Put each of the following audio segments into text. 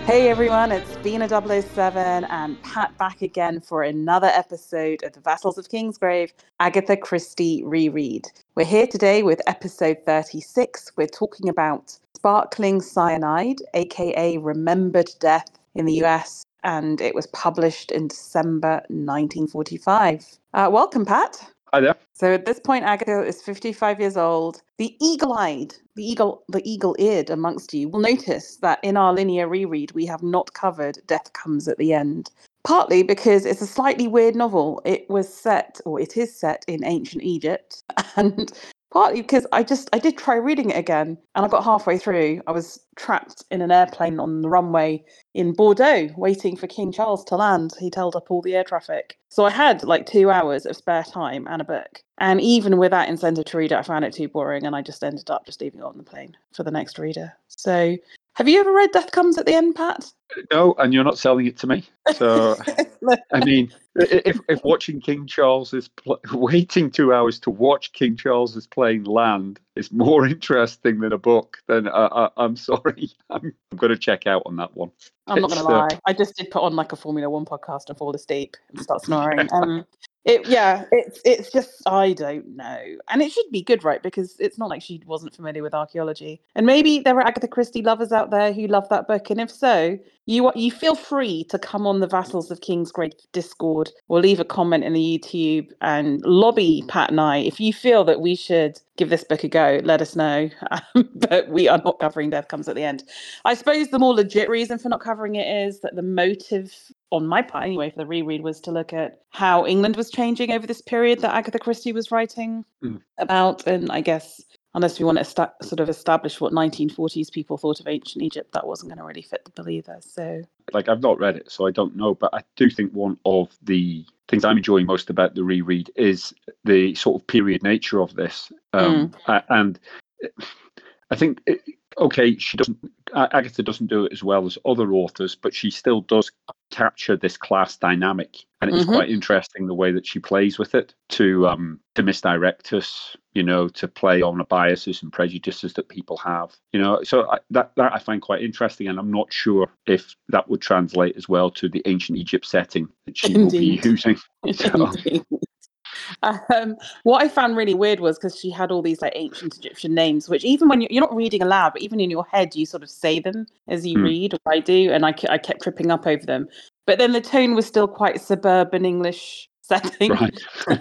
Hey everyone, it's Bina 007 and Pat back again for another episode of The Vassals of Kingsgrave, Agatha Christie reread. We're here today with episode 36. We're talking about Sparkling Cyanide, aka Remembered Death in the US, and it was published in December 1945. Welcome, Pat. Hi there. So at this point, Agatha is 55 years old. The eagle-eyed, the eagle-eared amongst you will notice that in our linear reread, we have not covered Death Comes at the End. Partly because it's a slightly weird novel. It is set in ancient Egypt, and partly because I did try reading it again, and I got halfway through. I was trapped in an airplane on the runway in Bordeaux, waiting for King Charles to land. He'd held up all the air traffic. So I had like 2 hours of spare time and a book. And even with that incentive to read it, I found it too boring, and I just ended up just leaving it on the plane for the next reader. So have you ever read Death Comes at the End, Pat? No, and you're not selling it to me. So, I mean, if watching King Charles's waiting 2 hours to watch King Charles's plane land is more interesting than a book, then I'm sorry. I'm going to check out on that one. I'm not going to lie. I just did put on like a Formula One podcast and fall asleep and start snoring. It's just, I don't know. And it should be good, right? Because it's not like she wasn't familiar with archaeology. And maybe there are Agatha Christie lovers out there who love that book. And if so, you feel free to come on the Vassals of Kingsgrave Discord or leave a comment in the YouTube and lobby Pat and I. If you feel that we should give this book a go, let us know. But we are not covering Death Comes at the End. I suppose the more legit reason for not covering it is that the motive, on my part anyway, for the reread was to look at how England was changing over this period that Agatha Christie was writing about. And I guess unless we want to sort of establish what 1940s people thought of ancient Egypt, that wasn't going to really fit the bill either. So, like, I've not read it, so I don't know. But I do think one of the things I'm enjoying most about the reread is the sort of period nature of this. And I think, Agatha doesn't do it as well as other authors, but she still does capture this class dynamic. And it's quite interesting the way that she plays with it to misdirect us, to play on the biases and prejudices that people have, So that I find quite interesting. And I'm not sure if that would translate as well to the ancient Egypt setting that she will be using. So. What I found really weird was because she had all these like ancient Egyptian names, which even when you're not reading aloud, but even in your head, you sort of say them as you read, or I do, and I kept tripping up over them. But then the tone was still quite suburban English setting. Right.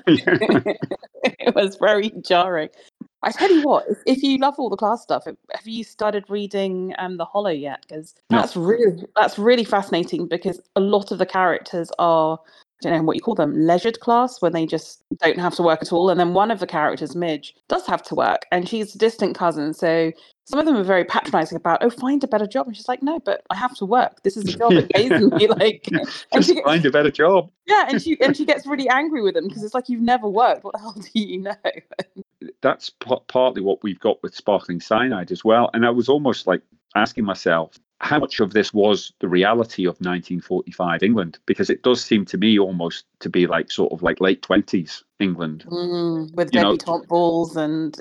It was very jarring. I tell you what, if you love all the class stuff, have you started reading The Hollow yet? Because that's really fascinating, because a lot of the characters are, I don't know what you call them, leisured class, when they just don't have to work at all. And then one of the characters, Midge, does have to work, and she's a distant cousin. So some of them are very patronizing about, find a better job. And she's like, no, but I have to work. This is a job that pays me. Like, just find a better job. Yeah, and she gets really angry with them because it's like, you've never worked. What the hell do you know? That's partly what we've got with Sparkling Cyanide as well. And I was almost like asking myself, how much of this was the reality of 1945 England? Because it does seem to me almost to be like sort of like late 20s England, with debutante balls and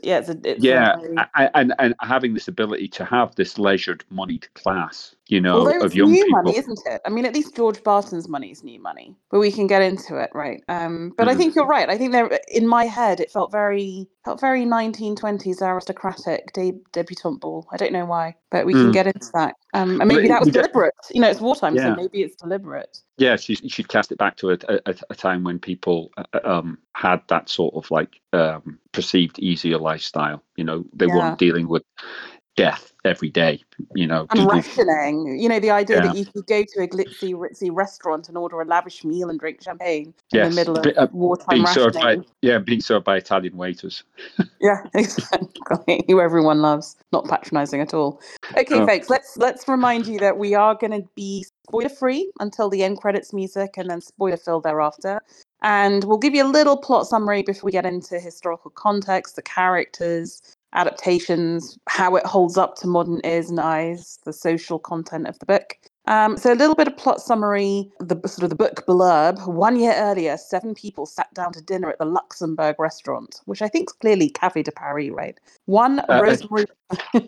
and having this ability to have this leisured, moneyed class, although of young new people. Money, isn't it? I mean, at least George Barton's money is new money, but we can get into it, right? But I think you're right. I think in my head, it felt very 1920s aristocratic debutante ball. I don't know why, but we can get into that. And maybe that was deliberate. It's wartime, so maybe it's deliberate. Yeah, she'd cast it back to a time when people had that sort of like perceived easier lifestyle. They weren't dealing with death every day. And rationing. The idea that you could go to a glitzy, ritzy restaurant and order a lavish meal and drink champagne in the middle of wartime rationing. Being served by Italian waiters. Yeah, exactly. Who everyone loves. Not patronising at all. Okay, folks, let's remind you that we are going to be spoiler-free until the end credits music, and then spoiler-filled thereafter. And we'll give you a little plot summary before we get into historical context, the characters, adaptations, how it holds up to modern ears and eyes, the social content of the book. So a little bit of plot summary, the book blurb. 1 year earlier, 7 people sat down to dinner at the Luxembourg restaurant, which I think is clearly Café de Paris, right? Rosemary.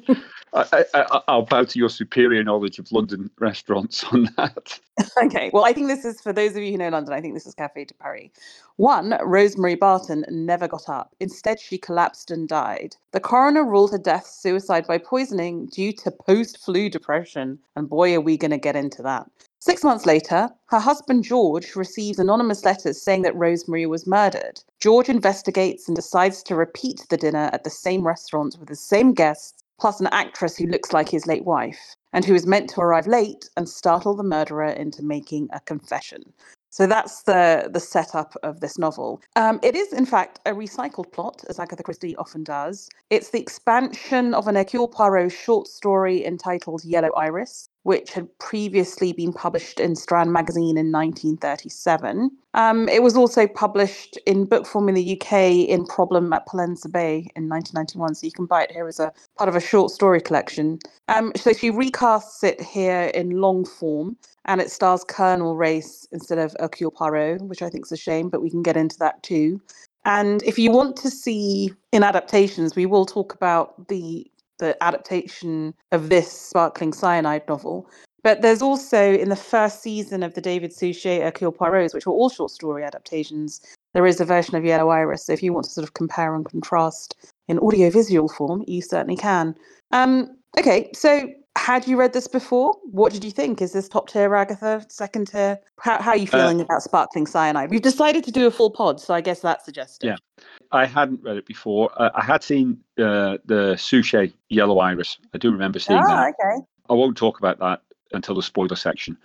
I'll bow to your superior knowledge of London restaurants on that. Okay, well, I think this is, for those of you who know London, I think this is Café de Paris. 1, Rosemary Barton never got up. Instead, she collapsed and died. The coroner ruled her death suicide by poisoning due to post-flu depression. And boy, are we going to get into that. 6 months later, her husband George receives anonymous letters saying that Rosemary was murdered. George investigates and decides to repeat the dinner at the same restaurant with the same guests, plus an actress who looks like his late wife, and who is meant to arrive late and startle the murderer into making a confession. So that's the setup of this novel. It is, in fact, a recycled plot, as Agatha Christie often does. It's the expansion of an Hercule Poirot short story entitled Yellow Iris, which had previously been published in Strand Magazine in 1937. It was also published in book form in the UK in Problem at Palenza Bay in 1991, so you can buy it here as a part of a short story collection. So she recasts it here in long form, and it stars Colonel Race instead of Hercule Poirot, which I think is a shame, but we can get into that too. And if you want to see in adaptations, we will talk about the adaptation of this Sparkling Cyanide novel. But there's also, in the first season of the David Suchet Hercule Poirot's, which were all short story adaptations, there is a version of Yellow Iris. So if you want to sort of compare and contrast in audiovisual form, you certainly can. Okay, so had you read this before? What did you think? Is this top tier, Agatha? Second tier? How are you feeling about Sparkling Cyanide? We've decided to do a full pod, so I guess that's suggested. Yeah. I hadn't read it before. I had seen the Suchet Yellow Iris. I do remember seeing that. Okay. I won't talk about that until the spoiler section.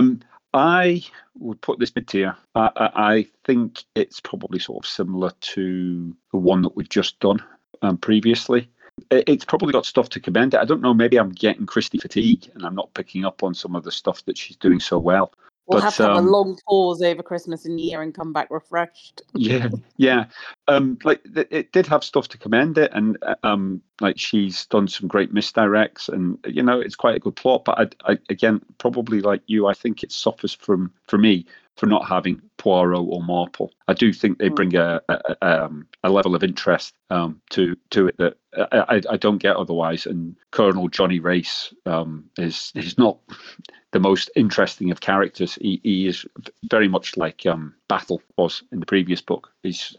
I would put this mid-tier. I think it's probably sort of similar to the one that we've just done previously. It's probably got stuff to commend it. I don't know, maybe I'm getting Christie fatigue and I'm not picking up on some of the stuff that she's doing so well. We'll have to have a long pause over Christmas and New Year and come back refreshed. Yeah. Like it did have stuff to commend it, and like she's done some great misdirects, and it's quite a good plot. But I again, probably like you, I think it suffers for me for not having Poirot or Marple. I do think they bring a level of interest to it that I don't get otherwise. And Colonel Johnny Race is not the most interesting of characters. He is very much like Battle was in the previous book. He's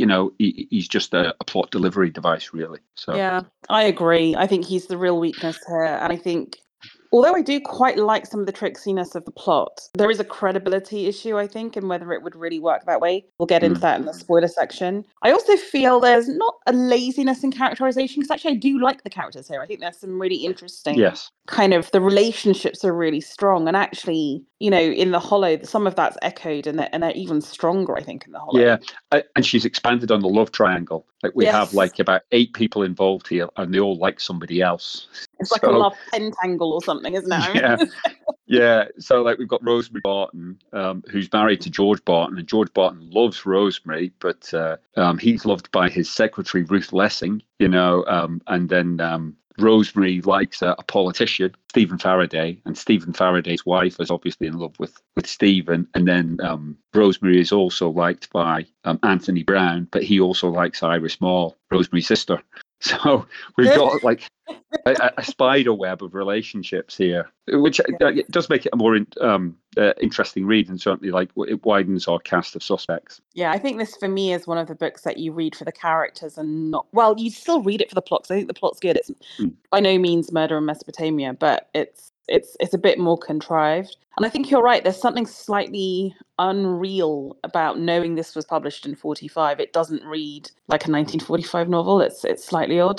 just a plot delivery device, really. So yeah, I agree. I think he's the real weakness here, and I think, although I do quite like some of the tricksiness of the plot, there is a credibility issue, I think, and whether it would really work that way. We'll get into that in the spoiler section. I also feel there's not a laziness in characterization, because actually I do like the characters here. I think there's some really interesting kind of, the relationships are really strong. And actually, in The Hollow, some of that's echoed, and they're even stronger, I think, in The Hollow. Yeah, and she's expanded on the love triangle. Like we have like about 8 people involved here, and they all like somebody else. It's like a love pentangle or something, isn't it? Yeah. So like we've got Rosemary Barton, who's married to George Barton, and George Barton loves Rosemary, but he's loved by his secretary Ruth Lessing, and then Rosemary likes a politician, Stephen Faraday, and Stephen Faraday's wife is obviously in love with Stephen. And then Rosemary is also liked by Anthony Brown, but he also likes Iris Maule, Rosemary's sister. So we've got like a spider web of relationships here, which it does make it a more interesting read, and certainly like it widens our cast of suspects. Yeah, I think this for me is one of the books that you read for the characters and not, well, you still read it for the plot, because I think the plot's good. It's by no means Murder in Mesopotamia, but it's a bit more contrived. And I think you're right. There's something slightly unreal about knowing this was published in 45. It doesn't read like a 1945 novel. It's slightly odd.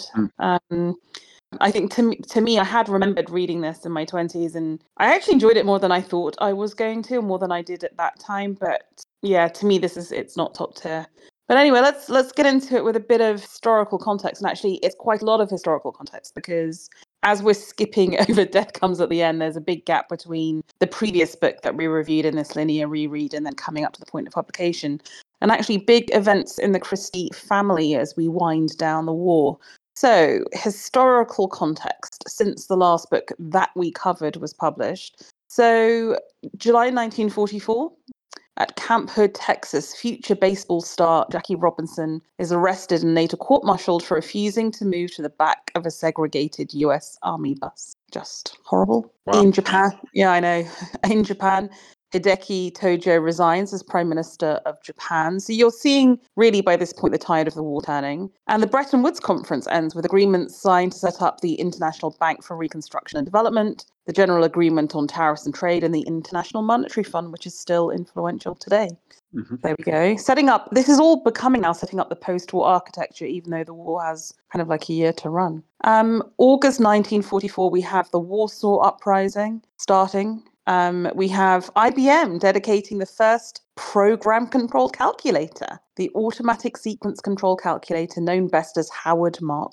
I think to me, I had remembered reading this in my 20s, and I actually enjoyed it more than I thought I was going to, more than I did at that time. But yeah, to me, it's not top tier. But anyway, let's get into it with a bit of historical context. And actually, it's quite a lot of historical context, because as we're skipping over Death Comes at the End, there's a big gap between the previous book that we reviewed in this linear reread and then coming up to the point of publication. And actually big events in the Christie family as we wind down the war. So, historical context since the last book that we covered was published. So, July 1944, At Camp Hood, Texas, future baseball star Jackie Robinson is arrested and later court-martialed for refusing to move to the back of a segregated US Army bus. Just horrible. Wow. In Japan, yeah, I know. In Japan, Hideki Tojo resigns as Prime Minister of Japan. So you're seeing, really, by this point, the tide of the war turning. And the Bretton Woods Conference ends with agreements signed to set up the International Bank for Reconstruction and Development, the General Agreement on Tariffs and Trade, and the International Monetary Fund, which is still influential today. Mm-hmm. There we go. Setting up, this is all becoming now setting up the post-war architecture, even though the war has kind of like a year to run. August 1944, we have the Warsaw Uprising starting. We have IBM dedicating the first program control calculator, the automatic sequence control calculator, known best as Harvard Mark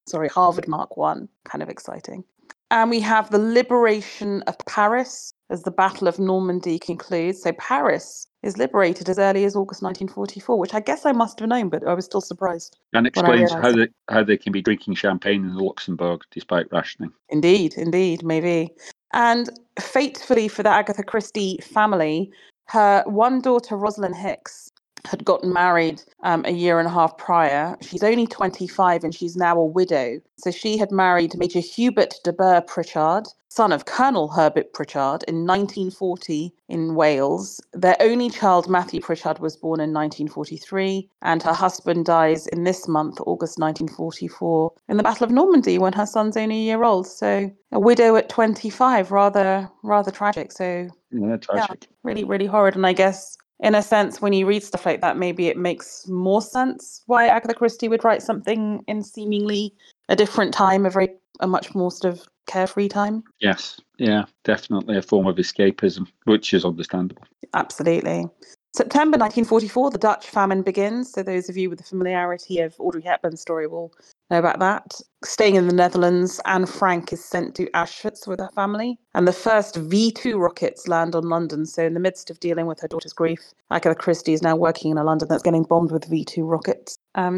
I. Kind of exciting. And we have the liberation of Paris as the Battle of Normandy concludes. So Paris is liberated as early as August 1944, which I guess I must have known, but I was still surprised. And explains how they can be drinking champagne in Luxembourg despite rationing. Indeed, maybe. And fatefully for the Agatha Christie family, her one daughter, Rosalind Hicks, had gotten married a year and a half prior. She's only 25 and she's now a widow. So she had married Major Hubert de Burgh Pritchard, son of Colonel Herbert Pritchard, in 1940 in Wales. Their only child, Matthew Pritchard, was born in 1943, and her husband dies in this month, August 1944, in the Battle of Normandy when her son's only a year old. So a widow at 25, rather tragic. So yeah, tragic. Yeah, really, really horrid. And I guess, in a sense, when you read stuff like that, maybe it makes more sense why Agatha Christie would write something in seemingly a different time, a much more sort of carefree time. Yes, yeah, definitely a form of escapism, which is understandable. Absolutely. September 1944, the Dutch famine begins. So those of you with the familiarity of Audrey Hepburn's story will know about that. Staying in the Netherlands, Anne Frank is sent to Auschwitz with her family, and the first V2 rockets land on London. So in the midst of dealing with her daughter's grief, Agatha Christie is now working in a London that's getting bombed with V2 rockets.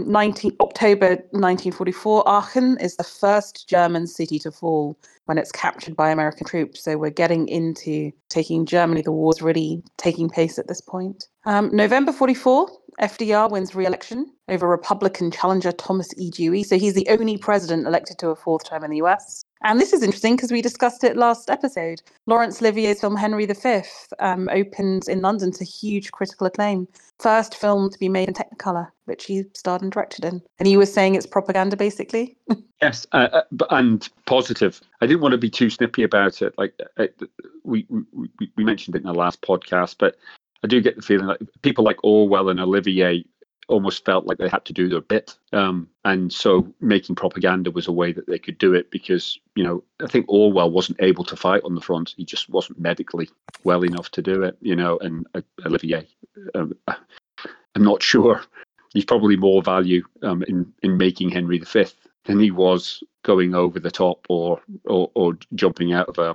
October 1944, Aachen is the first German city to fall when it's captured by American troops. So we're getting into taking Germany. The war's really taking pace at this point. November 44, FDR wins re-election over Republican challenger Thomas E. Dewey. So he's the only president elected to a fourth term in the US. And this is interesting because we discussed it last episode. Laurence Olivier's film Henry V opened in London to huge critical acclaim. First film to be made in Technicolor, which he starred and directed in. And he was saying it's propaganda, basically. Yes, and positive. I didn't want to be too snippy about it. Like we mentioned it in the last podcast, but I do get the feeling that people like Orwell and Olivier almost felt like they had to do their bit. And so making propaganda was a way that they could do it because, I think Orwell wasn't able to fight on the front. He just wasn't medically well enough to do it, and Olivier, I'm not sure. He's probably more value in making Henry V than he was going over the top or jumping out of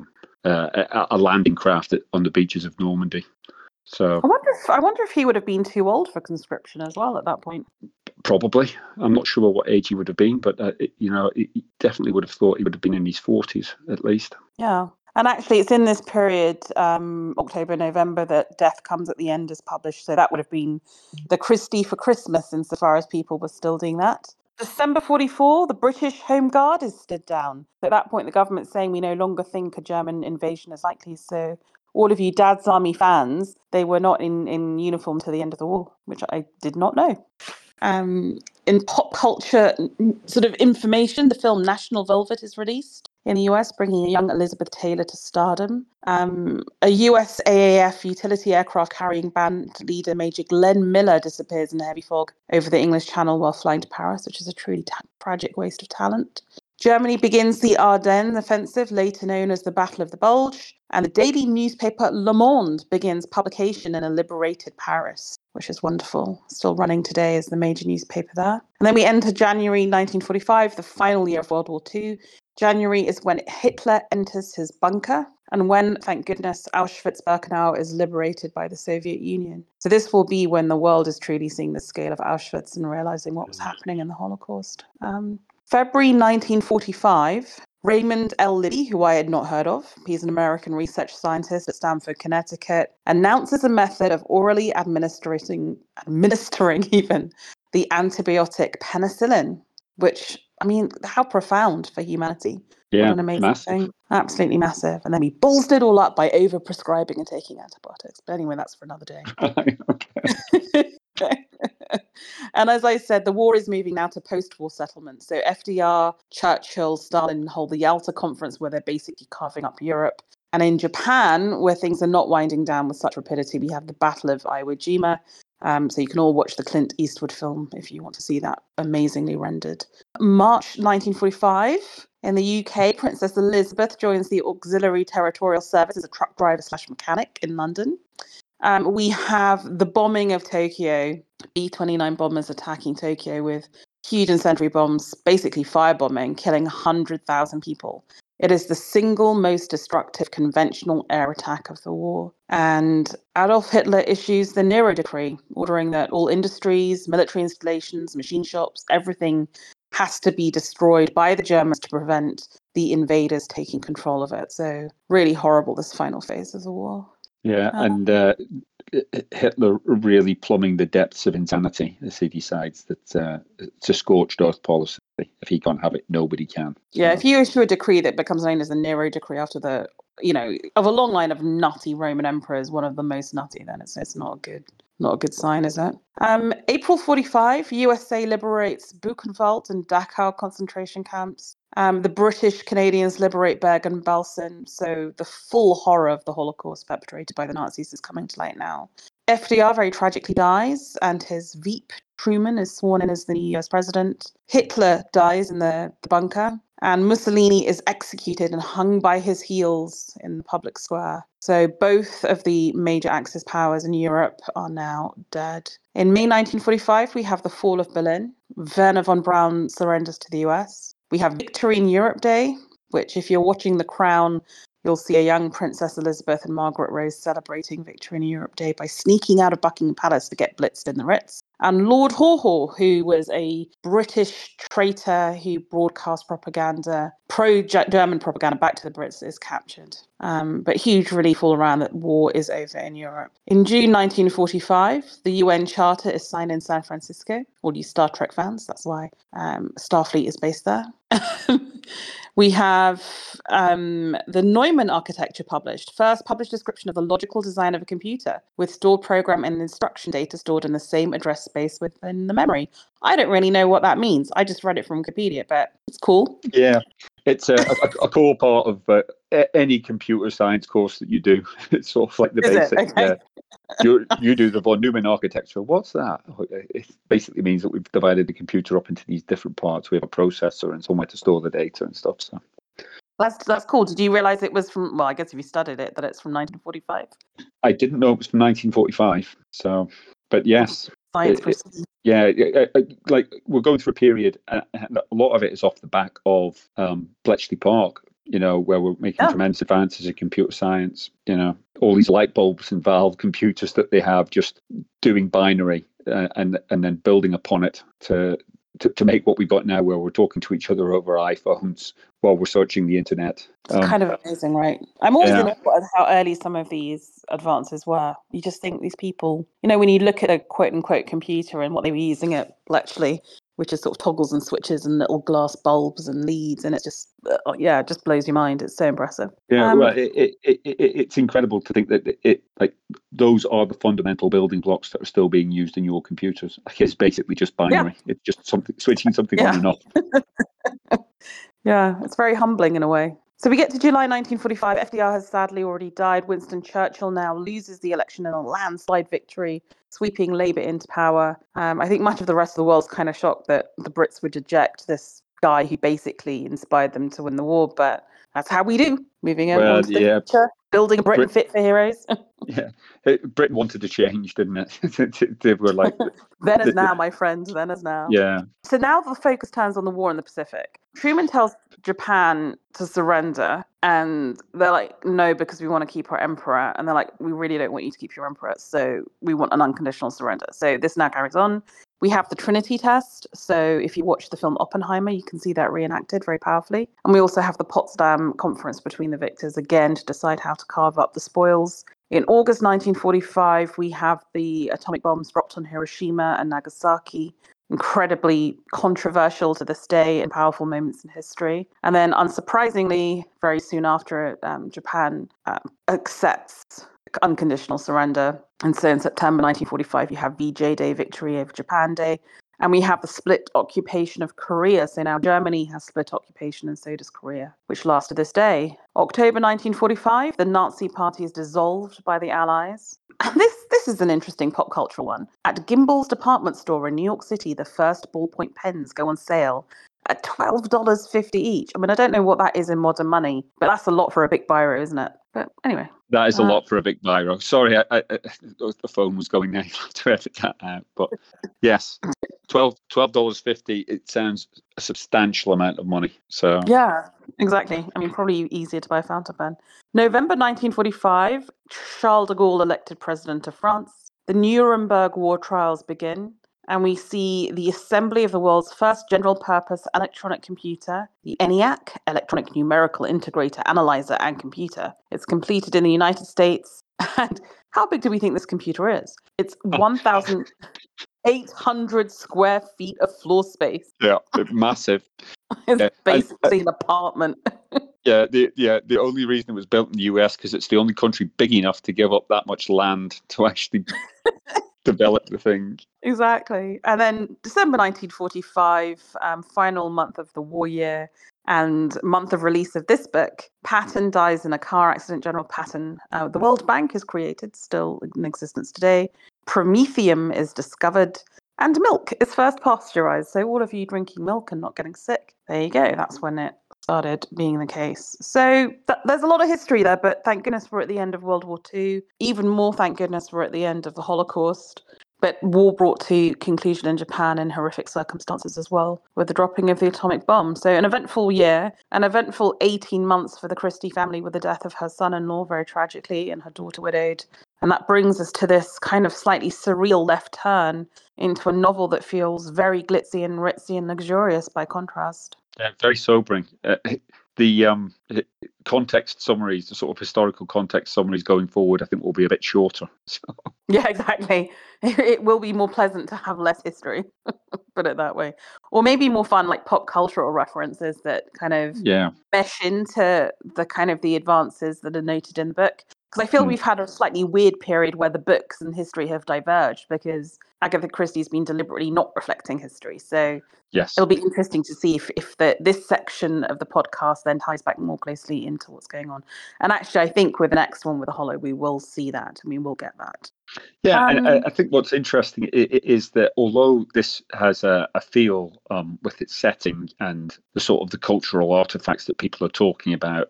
a landing craft on the beaches of Normandy. So I wonder if he would have been too old for conscription as well at that point. Probably. I'm not sure what age he would have been, but he definitely would have thought he would have been in his 40s at least. Yeah. And actually, it's in this period, October, November, that Death Comes at the End is published. So that would have been the Christie for Christmas, insofar as people were still doing that. December 44, the British Home Guard is stood down. At that point, the government's saying we no longer think a German invasion is likely. So all of you Dad's Army fans, they were not in uniform to the end of the war, which I did not know. In pop culture sort of information, the film National Velvet is released in the US, bringing a young Elizabeth Taylor to stardom. A US AAF utility aircraft carrying band leader Major Glenn Miller disappears in heavy fog over the English Channel while flying to Paris, which is a truly tragic waste of talent. Germany begins the Ardennes offensive, later known as the Battle of the Bulge, and the daily newspaper Le Monde begins publication in a liberated Paris, which is wonderful. Still running today as the major newspaper there. And then we enter January 1945, the final year of World War II. January is when Hitler enters his bunker, and when, thank goodness, Auschwitz-Birkenau is liberated by the Soviet Union. So this will be when the world is truly seeing the scale of Auschwitz and realizing what was happening in the Holocaust. February 1945, Raymond L. Liddy, who I had not heard of, he's an American research scientist at Stamford, Connecticut, announces a method of orally administering even the antibiotic penicillin, which, I mean, how profound for humanity. What Yeah, an amazing massive. thing. Absolutely massive. And then he balls it all up by over-prescribing and taking antibiotics. But anyway, that's for another day. Okay. And as I said, the war is moving now to post-war settlements. So FDR, Churchill, Stalin hold the Yalta Conference, where they're basically carving up Europe. And in Japan, where things are not winding down with such rapidity, we have the Battle of Iwo Jima. So you can all watch the Clint Eastwood film if you want to see that amazingly rendered. March 1945, in the UK, Princess Elizabeth joins the Auxiliary Territorial Service as a truck driver / mechanic in London. We have the bombing of Tokyo, B-29 bombers attacking Tokyo with huge incendiary bombs, basically firebombing, killing 100,000 people. It is the single most destructive conventional air attack of the war. And Adolf Hitler issues the Nero Decree, ordering that all industries, military installations, machine shops, everything has to be destroyed by the Germans to prevent the invaders taking control of it. So really horrible, this final phase of the war. Yeah, and Hitler really plumbing the depths of insanity as he decides that it's a scorched earth policy. If he can't have it, nobody can. Yeah, if you issue a decree that becomes known as the Nero Decree after the, of a long line of nutty Roman emperors, one of the most nutty, then it's not a good sign, is it? April 45, USA liberates Buchenwald and Dachau concentration camps. The British Canadians liberate Bergen-Belsen. So the full horror of the Holocaust perpetrated by the Nazis is coming to light now. FDR very tragically dies, and his Veep, Truman, is sworn in as the new US president. Hitler dies in the bunker, and Mussolini is executed and hung by his heels in the public square. So both of the major Axis powers in Europe are now dead. In May 1945, we have the fall of Berlin. Werner von Braun surrenders to the US. We have Victory in Europe Day, which, if you're watching The Crown, you'll see a young Princess Elizabeth and Margaret Rose celebrating Victory in Europe Day by sneaking out of Buckingham Palace to get blitzed in the Ritz. And Lord Haw Haw, who was a British traitor who broadcast propaganda, pro-German propaganda back to the Brits, is captured. But huge relief all around that war is over in Europe. In June 1945, the UN Charter is signed in San Francisco. All you Star Trek fans, that's why Starfleet is based there. We have the Neumann architecture published. First published description of the logical design of a computer with stored program and instruction data stored in the same address space within the memory. I don't really know what that means. I just read it from Wikipedia, but it's cool. Yeah, it's a core part of any computer science course that you do. It's sort of like the basic. Okay. You do the von Neumann architecture. What's that? It basically means that we've divided the computer up into these different parts. We have a processor and somewhere to store the data and stuff. So that's cool. Did you realize it was from? Well, I guess if you studied it, that it's from 1945. I didn't know it was from 1945. So, but yes. Science. Like we're going through a period, and a lot of it is off the back of Bletchley Park, where we're making tremendous advances in computer science. All these light bulbs and Valve computers that they have, just doing binary and then building upon it to make what we've got now, where we're talking to each other over iPhones while we're searching the internet. It's kind of amazing, right? I'm always in awe at how early some of these advances were. You just think these people, when you look at a quote-unquote computer and what they were using at Bletchley, which is sort of toggles and switches and little glass bulbs and leads, and it's just, it just blows your mind. It's so impressive. Yeah, well, it's incredible to think that those are the fundamental building blocks that are still being used in your computers. It's basically just binary. Yeah. It's just switching something on and off. Yeah, it's very humbling in a way. So we get to July 1945. FDR has sadly already died. Winston Churchill now loses the election in a landslide victory, sweeping Labour into power. I think much of the rest of the world's kind of shocked that the Brits would eject this guy who basically inspired them to win the war, but that's how we do. Moving on to the future, building a Britain fit for heroes. Yeah, Britain wanted to change, didn't it? They were like, then as now, my friend, then as now. Yeah. So now the focus turns on the war in the Pacific. Truman tells Japan to surrender, and they're like, no, because we want to keep our emperor. And they're like, we really don't want you to keep your emperor, so we want an unconditional surrender. So this now carries on. We have the Trinity test. So if you watch the film Oppenheimer, you can see that reenacted very powerfully. And we also have the Potsdam Conference between the victors, again, to decide how to carve up the spoils. In August 1945, we have the atomic bombs dropped on Hiroshima and Nagasaki, incredibly controversial to this day and powerful moments in history. And then, unsurprisingly, very soon after, Japan accepts unconditional surrender. And so in September 1945, you have VJ Day, victory over Japan Day. And we have the split occupation of Korea. So now Germany has split occupation and so does Korea, which lasts to this day. October 1945, the Nazi Party is dissolved by the Allies. And this is an interesting pop cultural one. At Gimbel's department store in New York City, the first ballpoint pens go on sale at $12.50 each. I mean, I don't know what that is in modern money, but that's a lot for a big biro, isn't it? But anyway. That is a lot for a big biro. Sorry, I the phone was going there to edit that out. But yes, $12.50. It sounds a substantial amount of money. So yeah, exactly. I mean, probably easier to buy a fountain pen. November 1945, Charles de Gaulle elected president of France. The Nuremberg war trials begin. And we see the assembly of the world's first general-purpose electronic computer, the ENIAC, Electronic Numerical Integrator Analyzer and Computer. It's completed in the United States. And how big do we think this computer is? It's 1,800 square feet of floor space. Yeah, massive. It's basically an apartment. The only reason it was built in the US because it's the only country big enough to give up that much land to actually develop the thing. Exactly. And then December 1945, final month of the war year and month of release of this book, Patton dies in a car accident. General Patton. The World Bank is created, still in existence today. Promethium is discovered. And milk is first pasteurized. So all of you drinking milk and not getting sick, there you go. That's when it started being the case. So there's a lot of history there, but thank goodness we're at the end of World War II. Even more, thank goodness we're at the end of the Holocaust. But war brought to conclusion in Japan in horrific circumstances as well, with the dropping of the atomic bomb. So an eventful year, an eventful 18 months for the Christie family with the death of her son-in-law, very tragically, and her daughter widowed. And that brings us to this kind of slightly surreal left turn into a novel that feels very glitzy and ritzy and luxurious by contrast. Yeah, very sobering. The context summaries, the sort of historical context summaries going forward, I think will be a bit shorter. So. Yeah, exactly. It will be more pleasant to have less history, put it that way. Or maybe more fun, like pop cultural references that kind of mesh into the kind of the advances that are noted in the book. Because I feel we've had a slightly weird period where the books and history have diverged because Agatha Christie's been deliberately not reflecting history. So it'll be interesting to see if this section of the podcast then ties back more closely into what's going on. And actually, I think with the next one with the Hollow, we will see that. I mean, we'll get that. Yeah, and I think what's interesting is that although this has a feel with its setting and the sort of the cultural artifacts that people are talking about,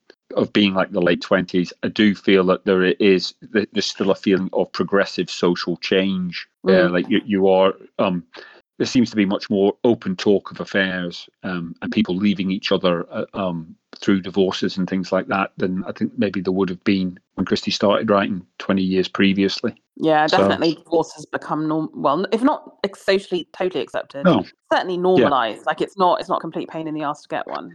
of being like the late 20s, I do feel that there's still a feeling of progressive social change there. Like you are, there seems to be much more open talk of affairs and people leaving each other through divorces and things like that than I think maybe there would have been when Christie started writing 20 years previously. Yeah, definitely. Divorce has become well, if not socially totally accepted, certainly normalized. Like it's not a complete pain in the ass to get one.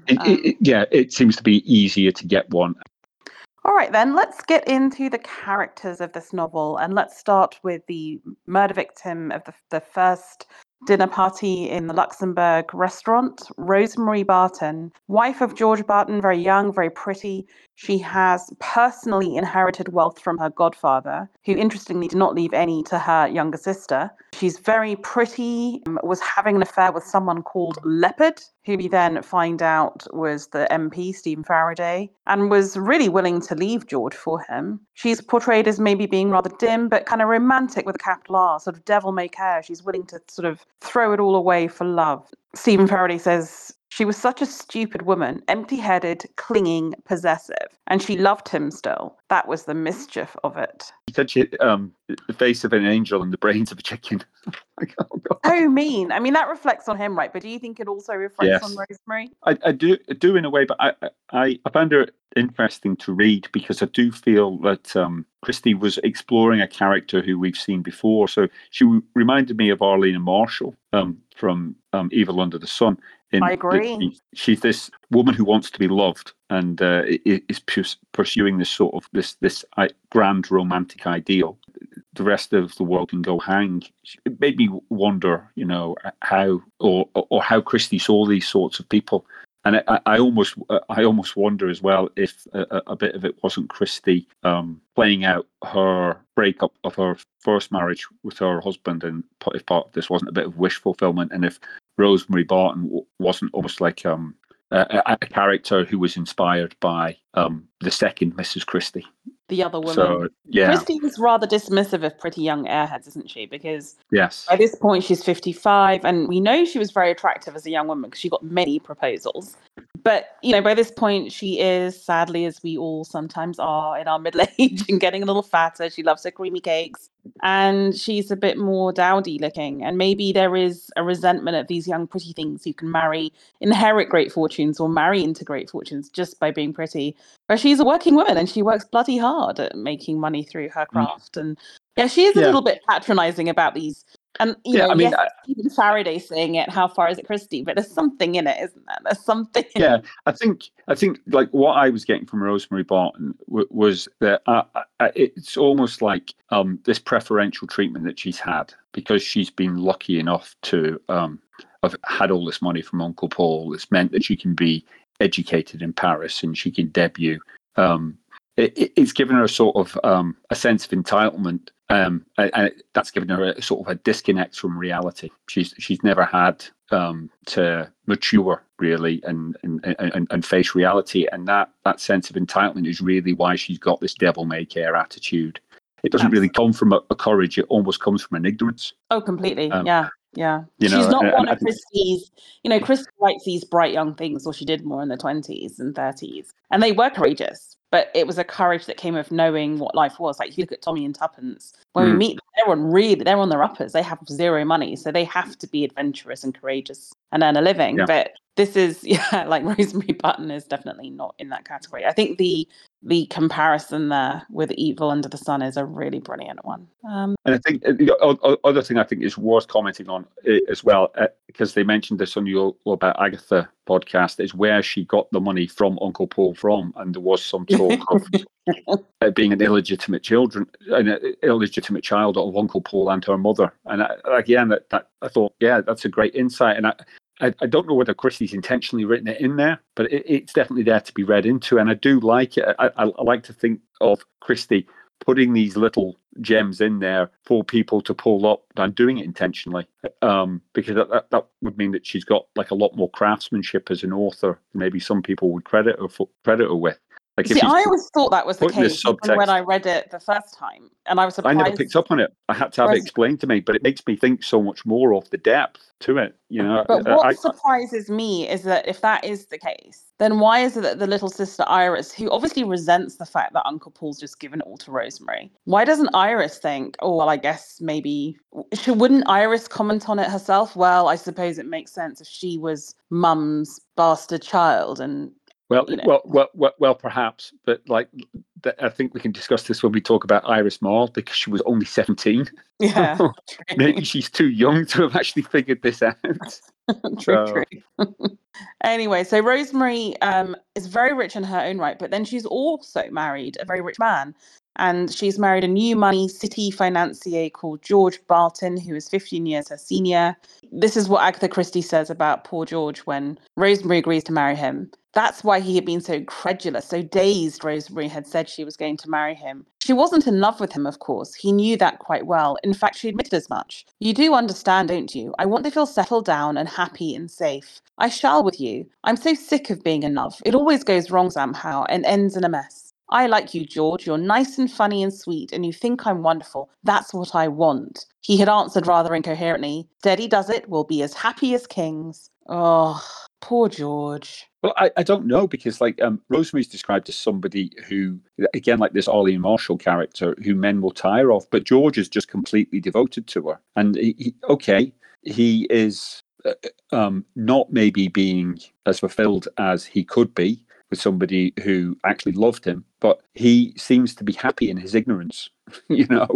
It seems to be easier to get one. All right, then let's get into the characters of this novel, and let's start with the murder victim of the first dinner party in the Luxembourg restaurant, Rosemary Barton, wife of George Barton, very young, very pretty. She has personally inherited wealth from her godfather, who interestingly did not leave any to her younger sister. She's very pretty, was having an affair with someone called Leopard, who we then find out was the MP, Stephen Faraday, and was really willing to leave George for him. She's portrayed as maybe being rather dim, but kind of romantic with a capital R, sort of devil-may-care. She's willing to sort of throw it all away for love. Stephen Faraday says, she was such a stupid woman, empty-headed, clinging, possessive, and she loved him still. That was the mischief of it. He said she, the face of an angel and the brains of a chicken. Oh, mean. I mean, that reflects on him, right? But do you think it also reflects on Rosemary? I do in a way, but I found her interesting to read because I do feel that Christie was exploring a character who we've seen before. So she reminded me of Arlena Marshall from Evil Under the Sun. I agree. She's this woman who wants to be loved and is pursuing this sort of this grand romantic ideal. The rest of the world can go hang. It made me wonder, how how Christie saw these sorts of people. And I almost wonder as well if a bit of it wasn't Christie playing out her breakup of her first marriage with her husband, and if part of this wasn't a bit of wish fulfillment, and if Rosemary Barton wasn't almost like a character who was inspired by the second Mrs. Christie. The other woman. So, yeah. Christie is rather dismissive of pretty young airheads, isn't she? Because yes, by this point she's 55, and we know she was very attractive as a young woman because she got many proposals. But, by this point she is, sadly, as we all sometimes are in our middle age and getting a little fatter. She loves her creamy cakes. And she's a bit more dowdy looking. And maybe there is a resentment of these young pretty things who can inherit great fortunes or marry into great fortunes just by being pretty. But she's a working woman and she works bloody hard at making money through her craft. And she is a little bit patronizing about these. And, yes, even Faraday saying it, how far is it Christie? But there's something in it, isn't there? There's something. Yeah, I think like what I was getting from Rosemary Barton was that it's almost like this preferential treatment that she's had because she's been lucky enough to have had all this money from Uncle Paul. It's meant that she can be educated in Paris and she can debut. It's given her sort of a sense of entitlement, and that's given her a sort of a disconnect from reality. She's never had to mature really and face reality, and that sense of entitlement is really why she's got this devil-may-care attitude. It doesn't really come from a courage; it almost comes from an ignorance. Oh, completely. Yeah. She's know, not one of Christie's. Christie writes these bright young things, or she did more in the 20s and 30s, and they were courageous. But it was a courage that came of knowing what life was. Like, if you look at Tommy and Tuppence, when we meet them, they're on their uppers. They have zero money, so they have to be adventurous and courageous and earn a living. Yeah. But this is, like Rosemary Barton is definitely not in that category. I think the comparison there with Evil Under the Sun is a really brilliant one. And I think the other thing I think is worth commenting on as well, because they mentioned this on your About Agatha podcast, is where she got the money from Uncle Paul from, and there was some talk of being an illegitimate child of Uncle Paul and her mother. And again, that I thought, that's a great insight. And I don't know whether Christie's intentionally written it in there, but it's definitely there to be read into. And I do like it. I like to think of Christie putting these little gems in there for people to pull up and doing it intentionally, because that would mean that she's got like a lot more craftsmanship as an author. Maybe some people would credit her with. Like, see, I always thought that was the case when I read it the first time, and I was surprised. I never picked up on it. I had to have it explained to me, but it makes me think so much more of the depth to it. But what surprises me is that if that is the case, then why is it that the little sister Iris, who obviously resents the fact that Uncle Paul's just given it all to Rosemary, why doesn't Iris think, oh, well, I guess maybe... Wouldn't Iris comment on it herself? Well, I suppose it makes sense if she was Mum's bastard child and... Well, perhaps, but I think we can discuss this when we talk about Iris Marr, because she was only 17. Yeah, maybe she's too young to have actually figured this out. True. Anyway, so Rosemary is very rich in her own right, but then she's also married a very rich man. And she's married a new money city financier called George Barton, who is 15 years her senior. This is what Agatha Christie says about poor George when Rosemary agrees to marry him. That's why he had been so credulous, so dazed. Rosemary had said she was going to marry him. She wasn't in love with him, of course. He knew that quite well. In fact, she admitted as much. You do understand, don't you? I want to feel settled down and happy and safe. I shall with you. I'm so sick of being in love. It always goes wrong somehow and ends in a mess. I like you, George. You're nice and funny and sweet, and you think I'm wonderful. That's what I want. He had answered rather incoherently. Steady does it. We'll be as happy as kings. Oh, poor George. Well, I don't know, because Rosemary's described as somebody who, again, like this Arlene Marshall character, who men will tire of, but George is just completely devoted to her. And he is not maybe being as fulfilled as he could be, with somebody who actually loved him, but he seems to be happy in his ignorance. you know,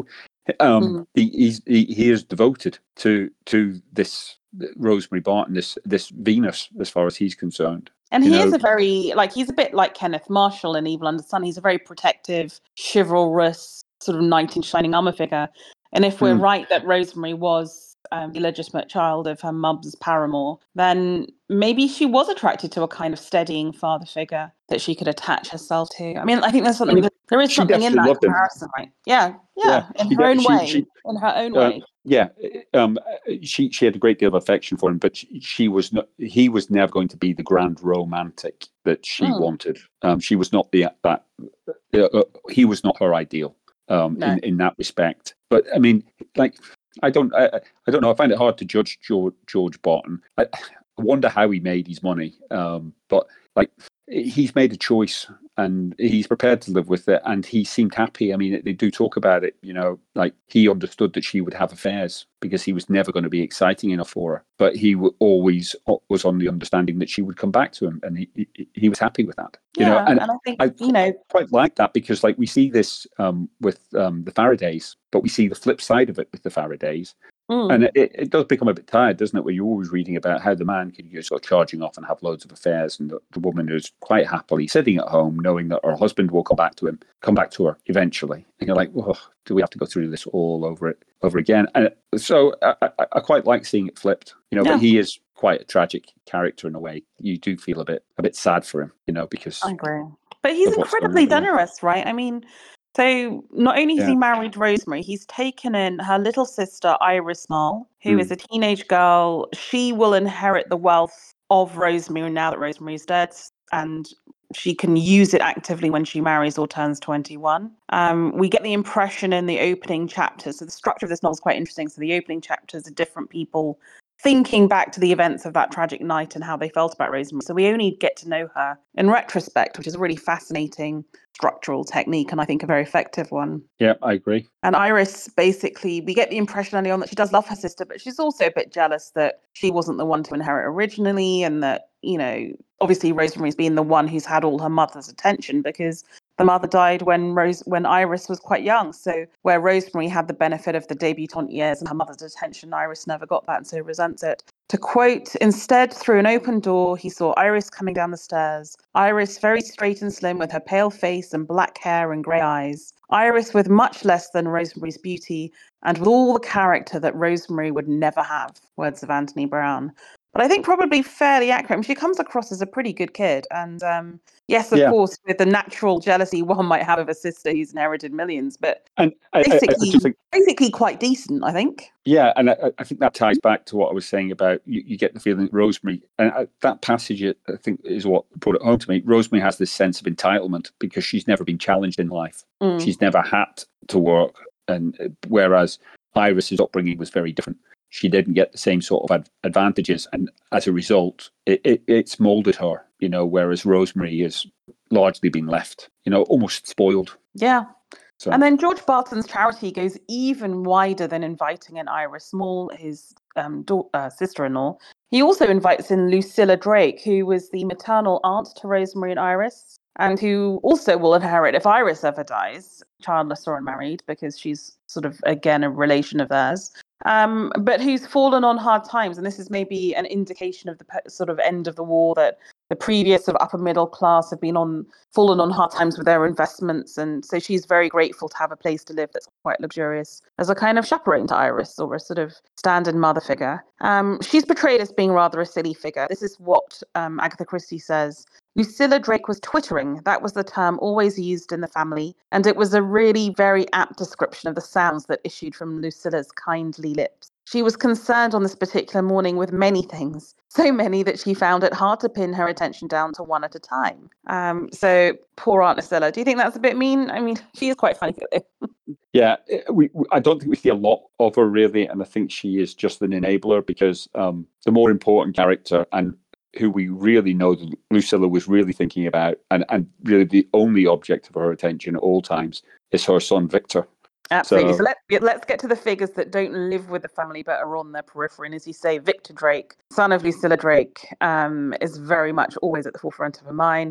he is devoted to this Rosemary Barton, this Venus, as far as he's concerned. And he is he's a bit like Kenneth Marshall in Evil Under the Sun. He's a very protective, chivalrous, sort of knight in shining armor figure. And if we're right that Rosemary was the illegitimate child of her mum's paramour, then maybe she was attracted to a kind of steadying father figure that she could attach herself to. I mean, I think there's something. There is something in that comparison, right? Yeah, in her own way. Yeah, she had a great deal of affection for him, but he was never going to be the grand romantic that she wanted. She was not he was not her ideal in that respect. But I mean, like, I don't know. I find it hard to judge George Barton. I wonder how he made his money. But like, he's made a choice and he's prepared to live with it, and he seemed happy. I mean, they do talk about it, like he understood that she would have affairs because he was never going to be exciting enough for her, but he always was on the understanding that she would come back to him, and he was happy with that. And I think I quite like that, because like we see this with the Faradays, but we see the flip side of it with the Faradays. And it does become a bit tired, doesn't it, where you're always reading about how the man can go sort of charging off and have loads of affairs, and the woman is quite happily sitting at home knowing that her husband will come back to her eventually. And you're like, oh, do we have to go through this all over again? And so I quite like seeing it flipped, but he is quite a tragic character in a way. You do feel a bit sad for him, because I agree. But he's incredibly generous, right? I mean, so not only has he married Rosemary, he's taken in her little sister, Iris Marl, who is a teenage girl. She will inherit the wealth of Rosemary now that Rosemary's dead, and she can use it actively when she marries or turns 21. We get the impression in the opening chapters. So the structure of this novel is quite interesting. So the opening chapters are different people thinking back to the events of that tragic night and how they felt about Rosemary. So we only get to know her in retrospect, which is a really fascinating structural technique, and I think a very effective one. Yeah, I agree. And Iris, basically, we get the impression early on that she does love her sister, but she's also a bit jealous that she wasn't the one to inherit originally, and that, obviously Rosemary's been the one who's had all her mother's attention, because the mother died when Iris was quite young. So where Rosemary had the benefit of the debutante years and her mother's attention, Iris never got that and so resents it. To quote, instead, through an open door, he saw Iris coming down the stairs. Iris, very straight and slim, with her pale face and black hair and grey eyes. Iris with much less than Rosemary's beauty, and with all the character that Rosemary would never have. Words of Anthony Brown. But I think probably fairly accurate. I mean, she comes across as a pretty good kid. And yes, of course, with the natural jealousy one might have of a sister who's inherited millions, but basically quite decent, I think. Yeah, and I think that ties back to what I was saying about you get the feeling that Rosemary, and that passage I think is what brought it home to me. Rosemary has this sense of entitlement because she's never been challenged in life. She's never had to work, and whereas Iris's upbringing was very different. She didn't get the same sort of advantages, and as a result, it's molded her, whereas Rosemary has largely been left, almost spoiled. Yeah. So. And then George Barton's charity goes even wider than inviting in Iris Marl, his sister-in-law. He also invites in Lucilla Drake, who was the maternal aunt to Rosemary and Iris, and who also will inherit if Iris ever dies, childless or unmarried, because she's sort of, again, a relation of theirs. But who's fallen on hard times, and this is maybe an indication of the sort of end of the war, that the previous sort of upper middle class have fallen on hard times with their investments, and so she's very grateful to have a place to live that's quite luxurious as a kind of chaperone to Iris, or a sort of stand-in mother figure. She's portrayed as being rather a silly figure. This is what Agatha Christie says. Lucilla Drake was twittering. That was the term always used in the family, and it was a really very apt description of the sounds that issued from Lucilla's kindly lips. She was concerned on this particular morning with many things, so many that she found it hard to pin her attention down to one at a time. So poor Aunt Lucilla. Do you think that's a bit mean? I mean, she is quite funny. Yeah, I don't think we see a lot of her really, and I think she is just an enabler, because the more important character, and who we really know that Lucilla was really thinking about, and really the only object of her attention at all times, is her son Victor. Absolutely. So let's get to the figures that don't live with the family but are on their periphery. And as you say, Victor Drake, son of Lucilla Drake, is very much always at the forefront of her mind.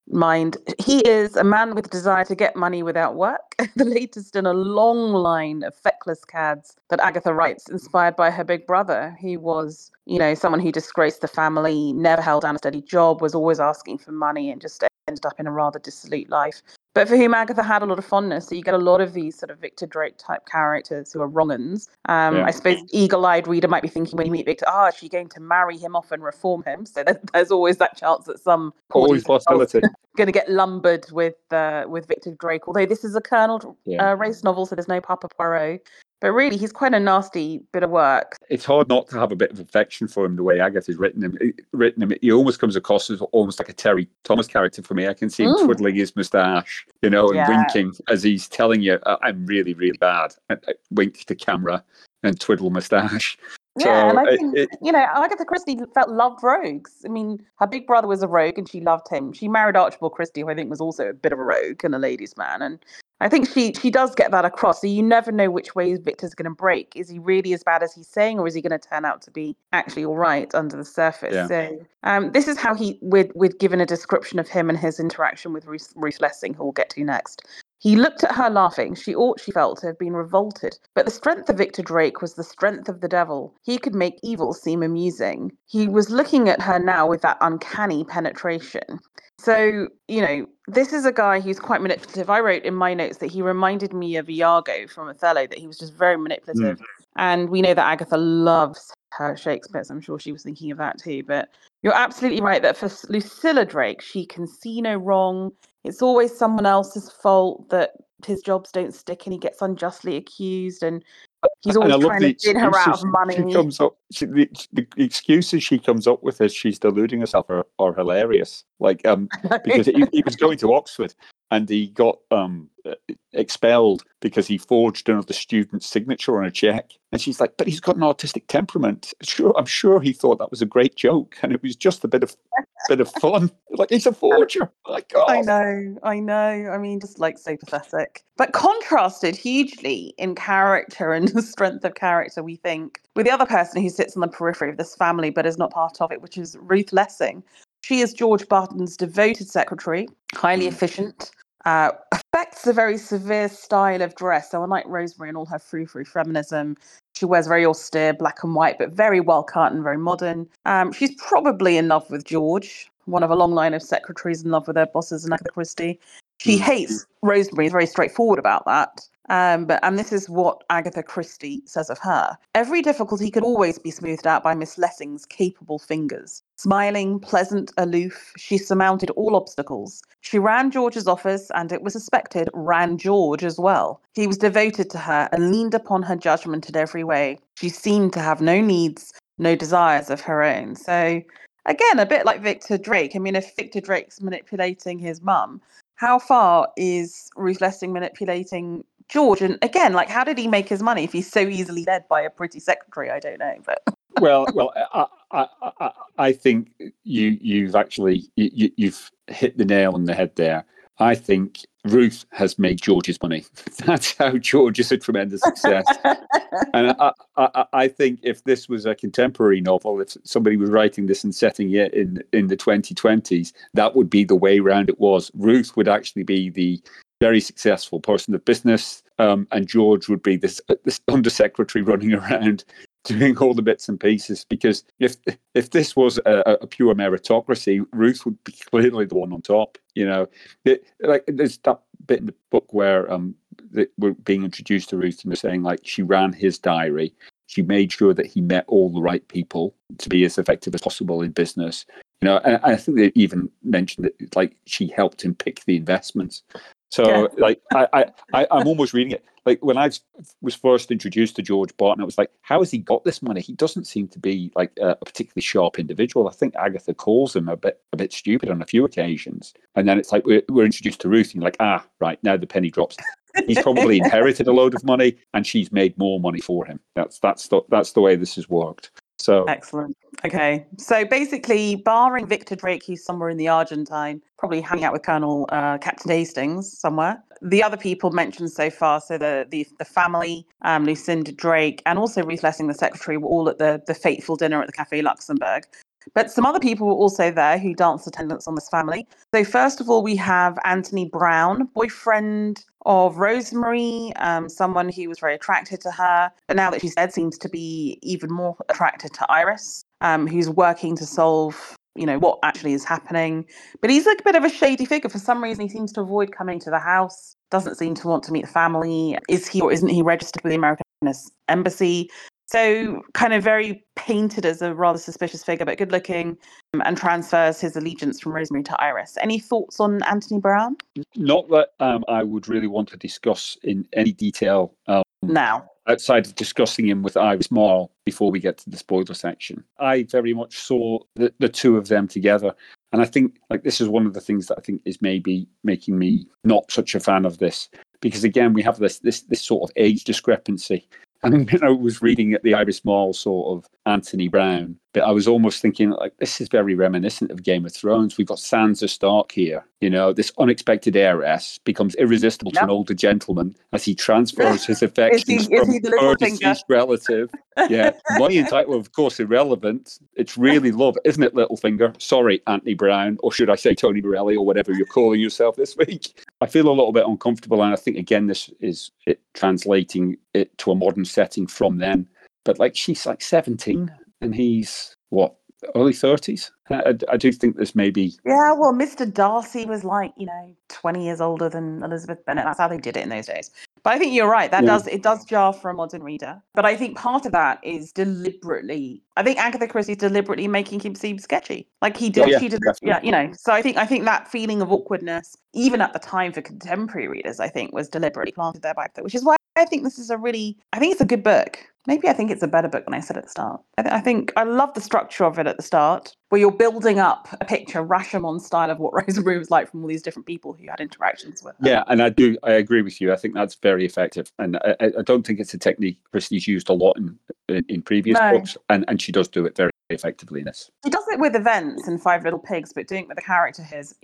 mind. He is a man with a desire to get money without work, the latest in a long line of feckless cads that Agatha writes, inspired by her big brother. He was, someone who disgraced the family, never held down a steady job, was always asking for money, and just ended up in a rather dissolute life. But for whom Agatha had a lot of fondness. So you get a lot of these sort of Victor Drake type characters who are wrong-uns. I suppose eagle-eyed reader might be thinking when you meet Victor, is she going to marry him off and reform him? So there's always that chance that some always possibility going to get lumbered with Victor Drake. Although this is a Colonel race novel, so there's no Papa Poirot. But really, he's quite a nasty bit of work. It's hard not to have a bit of affection for him the way Agatha's written him. He almost comes across as almost like a Terry Thomas character for me. I can see him twiddling his moustache, and winking as he's telling you, "I'm really, really bad." And wink to camera and twiddle moustache. Yeah, and I think, Agatha Christie loved rogues. I mean, her big brother was a rogue and she loved him. She married Archibald Christie, who I think was also a bit of a rogue and a ladies' man. And I think she does get that across. So you never know which way Victor's going to break. Is he really as bad as he's saying, or is he going to turn out to be actually all right under the surface? Yeah. So this is how we're given a description of him and his interaction with Ruth Lessing, who we'll get to next. He looked at her laughing. She ought, she felt, to have been revolted. But the strength of Victor Drake was the strength of the devil. He could make evil seem amusing. He was looking at her now with that uncanny penetration. So, this is a guy who's quite manipulative. I wrote in my notes that he reminded me of Iago from Othello, that he was just very manipulative. And we know that Agatha loves her Shakespeare, so I'm sure she was thinking of that too. But you're absolutely right that for Lucilla Drake, she can see no wrong. It's always someone else's fault that his jobs don't stick and he gets unjustly accused, and he's always trying to get her out of money. She comes up, the excuses she comes up with as she's deluding herself are hilarious. Like, because he was going to Oxford and he got expelled because he forged another student's signature on a check. And she's like, but he's got an autistic temperament. I'm sure he thought that was a great joke, and it was just a bit of fun. Like, he's a forger. My God. I know. I mean, just like so pathetic. But contrasted hugely in character and the strength of character, we think, with the other person who sits on the periphery of this family but is not part of it, which is Ruth Lessing. She is George Barton's devoted secretary, highly efficient, affects a very severe style of dress. So unlike Rosemary and all her frou-frou feminism, she wears very austere black and white, but very well cut and very modern. She's probably in love with George, one of a long line of secretaries in love with their bosses in Agatha Christie. She hates Rosemary, is very straightforward about that. And this is what Agatha Christie says of her. Every difficulty could always be smoothed out by Miss Lessing's capable fingers. Smiling, pleasant, aloof, she surmounted all obstacles. She ran George's office, and it was suspected ran George as well. He was devoted to her and leaned upon her judgment in every way. She seemed to have no needs, no desires of her own. So, again, a bit like Victor Drake. I mean, if Victor Drake's manipulating his mum, how far is Ruth Lessing manipulating George? And again, like, how did he make his money if he's so easily led by a pretty secretary? I don't know, but well, I think you've actually you've hit the nail on the head there. I think Ruth has made George's money. That's how George is a tremendous success. And I think if this was a contemporary novel, if somebody was writing this and setting it in the 2020s, that would be the way round it was. Ruth would actually be the very successful person of business, and George would be this undersecretary running around doing all the bits and pieces. Because if this was a pure meritocracy, Ruth would be clearly the one on top. There's that bit in the book where we're being introduced to Ruth, and they're saying, like, she ran his diary. She made sure that he met all the right people to be as effective as possible in business. And I think they even mentioned that, like, she helped him pick the investments. So, like, I'm almost reading it. Like, when I was first introduced to George Barton, I was like, how has he got this money? He doesn't seem to be, like, a particularly sharp individual. I think Agatha calls him a bit stupid on a few occasions. And then it's like, we're introduced to Ruth, and you're like, right, now the penny drops. He's probably inherited a load of money, and she's made more money for him. That's the way this has worked. So excellent. Okay, so basically, barring Victor Drake, who's somewhere in the Argentine, probably hanging out with Colonel Captain Hastings somewhere. The other people mentioned so far, so the family, Lucinda Drake, and also Ruth Lessing, the secretary, were all at the fateful dinner at the Café Luxembourg. But some other people were also there who danced attendance on this family. So first of all, we have Anthony Brown, boyfriend of Rosemary, someone who was very attracted to her, but now that she's dead, seems to be even more attracted to Iris, who's working to solve, what actually is happening. But he's like a bit of a shady figure. For some reason, he seems to avoid coming to the house, doesn't seem to want to meet the family. Is he or isn't he registered with the American Embassy? So kind of very painted as a rather suspicious figure, but good looking, and transfers his allegiance from Rosemary to Iris. Any thoughts on Anthony Brown? Not that I would really want to discuss in any detail now, outside of discussing him with Iris Marr before we get to the spoiler section. I very much saw the two of them together. And I think this is one of the things that I think is maybe making me not such a fan of this. Because again, we have this sort of age discrepancy. And I was reading at the Iris Marr sort of Anthony Brown, but I was almost thinking this is very reminiscent of Game of Thrones. We've got Sansa Stark here, this unexpected heiress becomes irresistible to an older gentleman as he transfers his affections from her deceased relative. Yeah, money and title, of course, irrelevant. It's really love, isn't it, Littlefinger? Sorry, Anthony Brown, or should I say Tony Morelli, or whatever you're calling yourself this week. I feel a little bit uncomfortable, and I think, again, this is it translating it to a modern setting from then. But she's 17, and he's, what, early 30s? I do think this may be... Yeah, well, Mr. Darcy was 20 years older than Elizabeth Bennet. That's how they did it in those days. But I think you're right. It does jar for a modern reader. But I think part of that is deliberately. I think Agatha Christie's deliberately making him seem sketchy, like he did. She did. Definitely. Yeah, So I think that feeling of awkwardness, even at the time for contemporary readers, I think was deliberately planted there by that. Which is why I think this is I think it's a good book. Maybe I think it's a better book than I said at the start. I think I love the structure of it at the start, where you're building up a picture, Rashomon style, of what Rosemary was like from all these different people who had interactions with her. Yeah, and I agree with you. I think that's very effective. And I don't think it's a technique Christie's used a lot in previous books, and she does do it very effectively in this. She does it with events in Five Little Pigs, but doing it with a character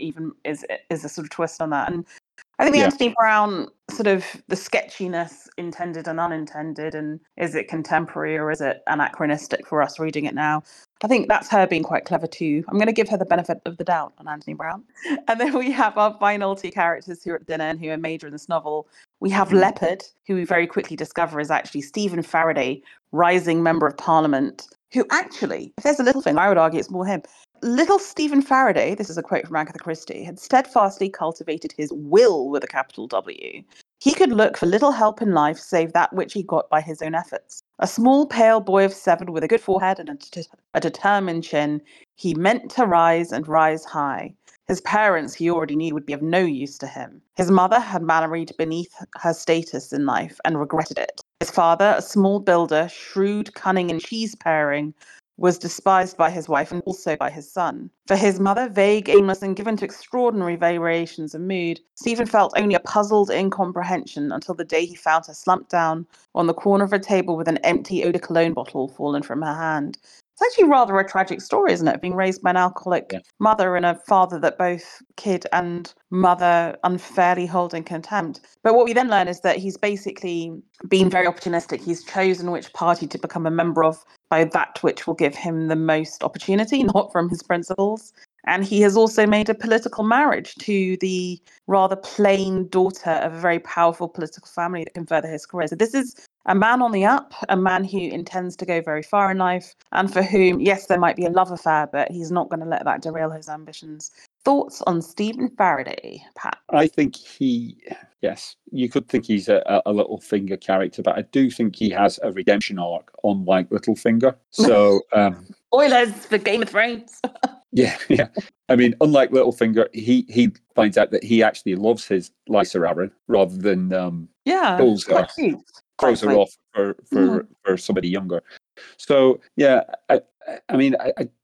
is a sort of twist on that. And I think the Anthony Brown sort of the sketchiness, intended and unintended, and is it contemporary or is it anachronistic for us reading it now? I think that's her being quite clever too. I'm going to give her the benefit of the doubt on Anthony Brown. And then we have our final two characters who are at dinner and who are major in this novel. We have Leopard, who we very quickly discover is actually Stephen Faraday, rising member of Parliament, who actually, if there's a little thing, I would argue it's more him. Little Stephen Faraday, this is a quote from Agatha Christie, had steadfastly cultivated his will with a capital W. He could look for little help in life save that which he got by his own efforts. A small, pale boy of 7 with a good forehead and a determined chin, he meant to rise and rise high. His parents, he already knew, would be of no use to him. His mother had married beneath her status in life and regretted it. His father, a small builder, shrewd, cunning, and cheese-paring, was despised by his wife and also by his son. For his mother, vague, aimless, and given to extraordinary variations of mood, Stephen felt only a puzzled incomprehension until the day he found her slumped down on the corner of a table with an empty eau de cologne bottle fallen from her hand. It's actually rather a tragic story, isn't it? Being raised by an alcoholic mother and a father that both kid and mother unfairly hold in contempt. But what we then learn is that he's basically been very opportunistic. He's chosen which party to become a member of by that which will give him the most opportunity, not from his principles. And he has also made a political marriage to the rather plain daughter of a very powerful political family that can further his career. So this is a man on the up, a man who intends to go very far in life, and for whom, yes, there might be a love affair, but he's not going to let that derail his ambitions. Thoughts on Stephen Faraday, Pat? I think yes, you could think he's a Littlefinger character, but I do think he has a redemption arc, unlike Littlefinger. So, spoilers for Game of Thrones. Yeah. I mean, unlike Littlefinger, he finds out that he actually loves his Lysa Arryn rather than kills her, throws her off for somebody younger. So yeah, I mean,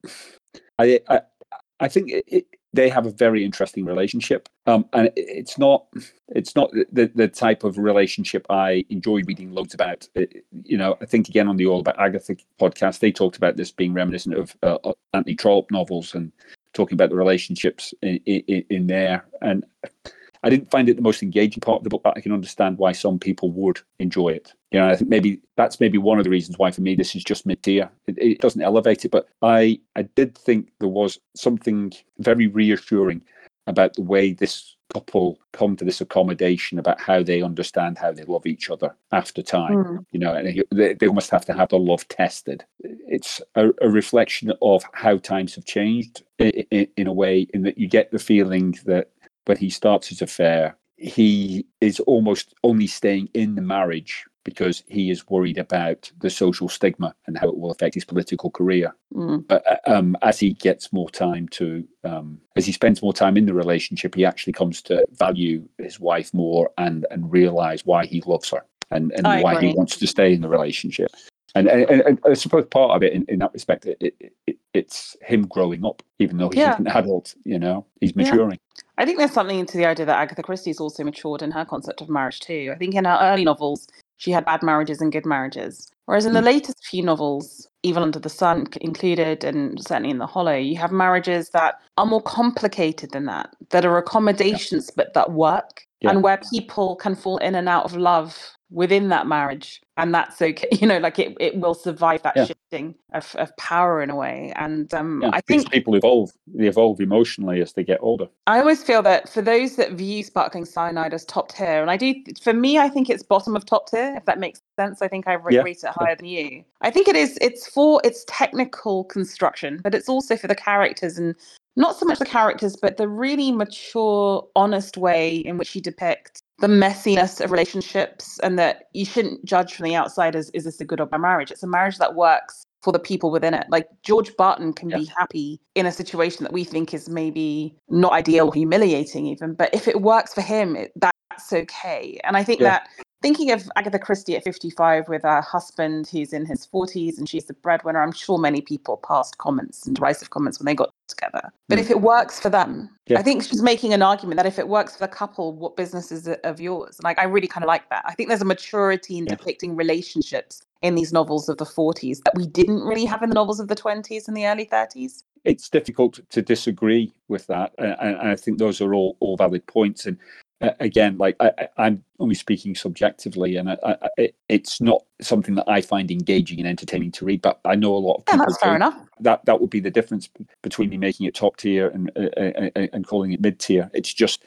I think they have a very interesting relationship, and it's not the type of relationship I enjoy reading loads about. I think again on the All About Agatha podcast, they talked about this being reminiscent of Anthony Trollope novels and talking about the relationships in there. And I didn't find it the most engaging part of the book, but I can understand why some people would enjoy it. I think maybe that's one of the reasons why for me this is just mid-tier. It doesn't elevate it, but I did think there was something very reassuring about the way this couple come to this accommodation, about how they understand how they love each other after time. And they almost have to have the love tested. It's a reflection of how times have changed in a way, in that you get the feeling that when he starts his affair, he is almost only staying in the marriage because he is worried about the social stigma and how it will affect his political career. But as he gets more time as he spends more time in the relationship, he actually comes to value his wife more and realize why he loves her and why he wants to stay in the relationship. And I suppose part of it in that respect, it's him growing up, even though he's an adult, he's maturing. I think there's something to the idea that Agatha Christie's also matured in her concept of marriage too. I think in her early novels, she had bad marriages and good marriages. Whereas in the latest few novels, Evil Under the Sun included, and certainly in The Hollow, you have marriages that are more complicated than that are accommodations, but that work, and where people can fall in and out of love within that marriage. And that's okay, it will survive that shifting of power in a way. And I think people evolve emotionally as they get older. I always feel that for those that view Sparkling Cyanide as top tier, and I think it's bottom of top tier, if that makes sense. I think I rate it higher than you. I think it's for its technical construction, but it's also for the characters, and not so much the characters, but the really mature, honest way in which he depicts the messiness of relationships, and that you shouldn't judge from the outside as, is this a good or bad marriage? It's a marriage that works for the people within it. Like George Barton can be happy in a situation that we think is maybe not ideal or humiliating even, but if it works for him, that's okay. And I think that thinking of Agatha Christie at 55 with a husband who's in his 40s and she's the breadwinner, I'm sure many people passed comments and derisive comments when they got together. But if it works for them, I think she's making an argument that if it works for the couple, what business is it of yours? Like, I really kind of like that. I think there's a maturity in depicting relationships in these novels of the 40s that we didn't really have in the novels of the 20s and the early 30s. It's difficult to disagree with that. And I think those are all valid points. And again, like I'm only speaking subjectively, and it's not something that I find engaging and entertaining to read. But I know a lot of people. That's fair enough. That would be the difference between me making it top tier and calling it mid tier. It's just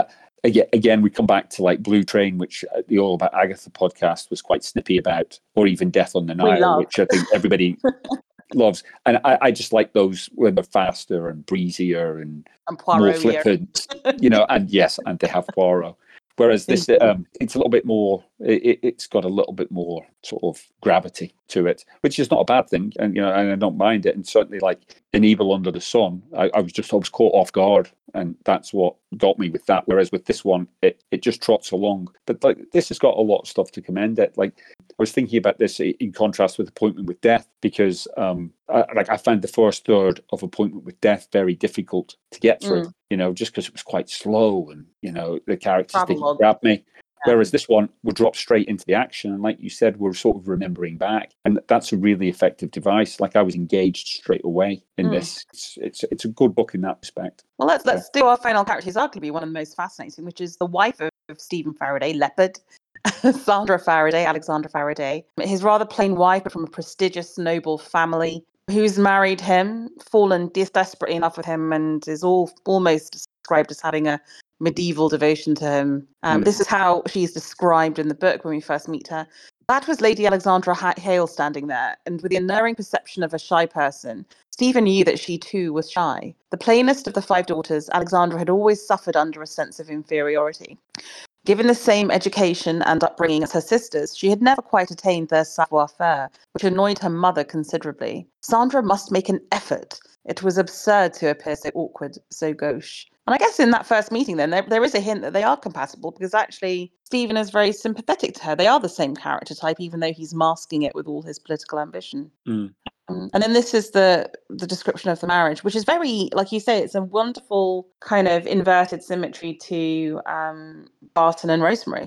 again, we come back to like Blue Train, which the All About Agatha podcast was quite snippy about, or even Death on the Nile, which I think everybody loves. And I just like those when they're faster and breezier and more flippant, and and they have Poirot. Whereas this, it's a little bit more. It's got a little bit more sort of gravity to it, which is not a bad thing, and and I don't mind it. And certainly, like in Evil Under the Sun, I was caught off guard, and that's what got me with that. Whereas with this one, it just trots along. But like this has got a lot of stuff to commend it. Like I was thinking about this in contrast with Appointment with Death, because I found the first third of Appointment with Death very difficult to get through. Just because it was quite slow, and the characters didn't grab me. Whereas this one would drop straight into the action, and like you said, we're sort of remembering back, and that's a really effective device. Like I was engaged straight away in this. It's a good book in that respect. Well, let's do our final character. He's arguably one of the most fascinating, which is the wife of Stephen Faraday, Leopard, Sandra Faraday, Alexandra Faraday. His rather plain wife, but from a prestigious, noble family, who's married him, fallen desperately in love with him, and is almost described as having a medieval devotion to him. This is how she's described in the book when we first meet her. That was Lady Alexandra Hale standing there, and with the unerring perception of a shy person, Stephen knew that she too was shy. The plainest of the 5 daughters, Alexandra had always suffered under a sense of inferiority. Given the same education and upbringing as her sisters, she had never quite attained their savoir-faire, which annoyed her mother considerably. Sandra must make an effort. It was absurd to appear so awkward, so gauche. And I guess in that first meeting then, there is a hint that they are compatible, because actually Stephen is very sympathetic to her. They are the same character type, even though he's masking it with all his political ambition. And then this is the description of the marriage, which is very, like you say, it's a wonderful kind of inverted symmetry to Barton and Rosemary.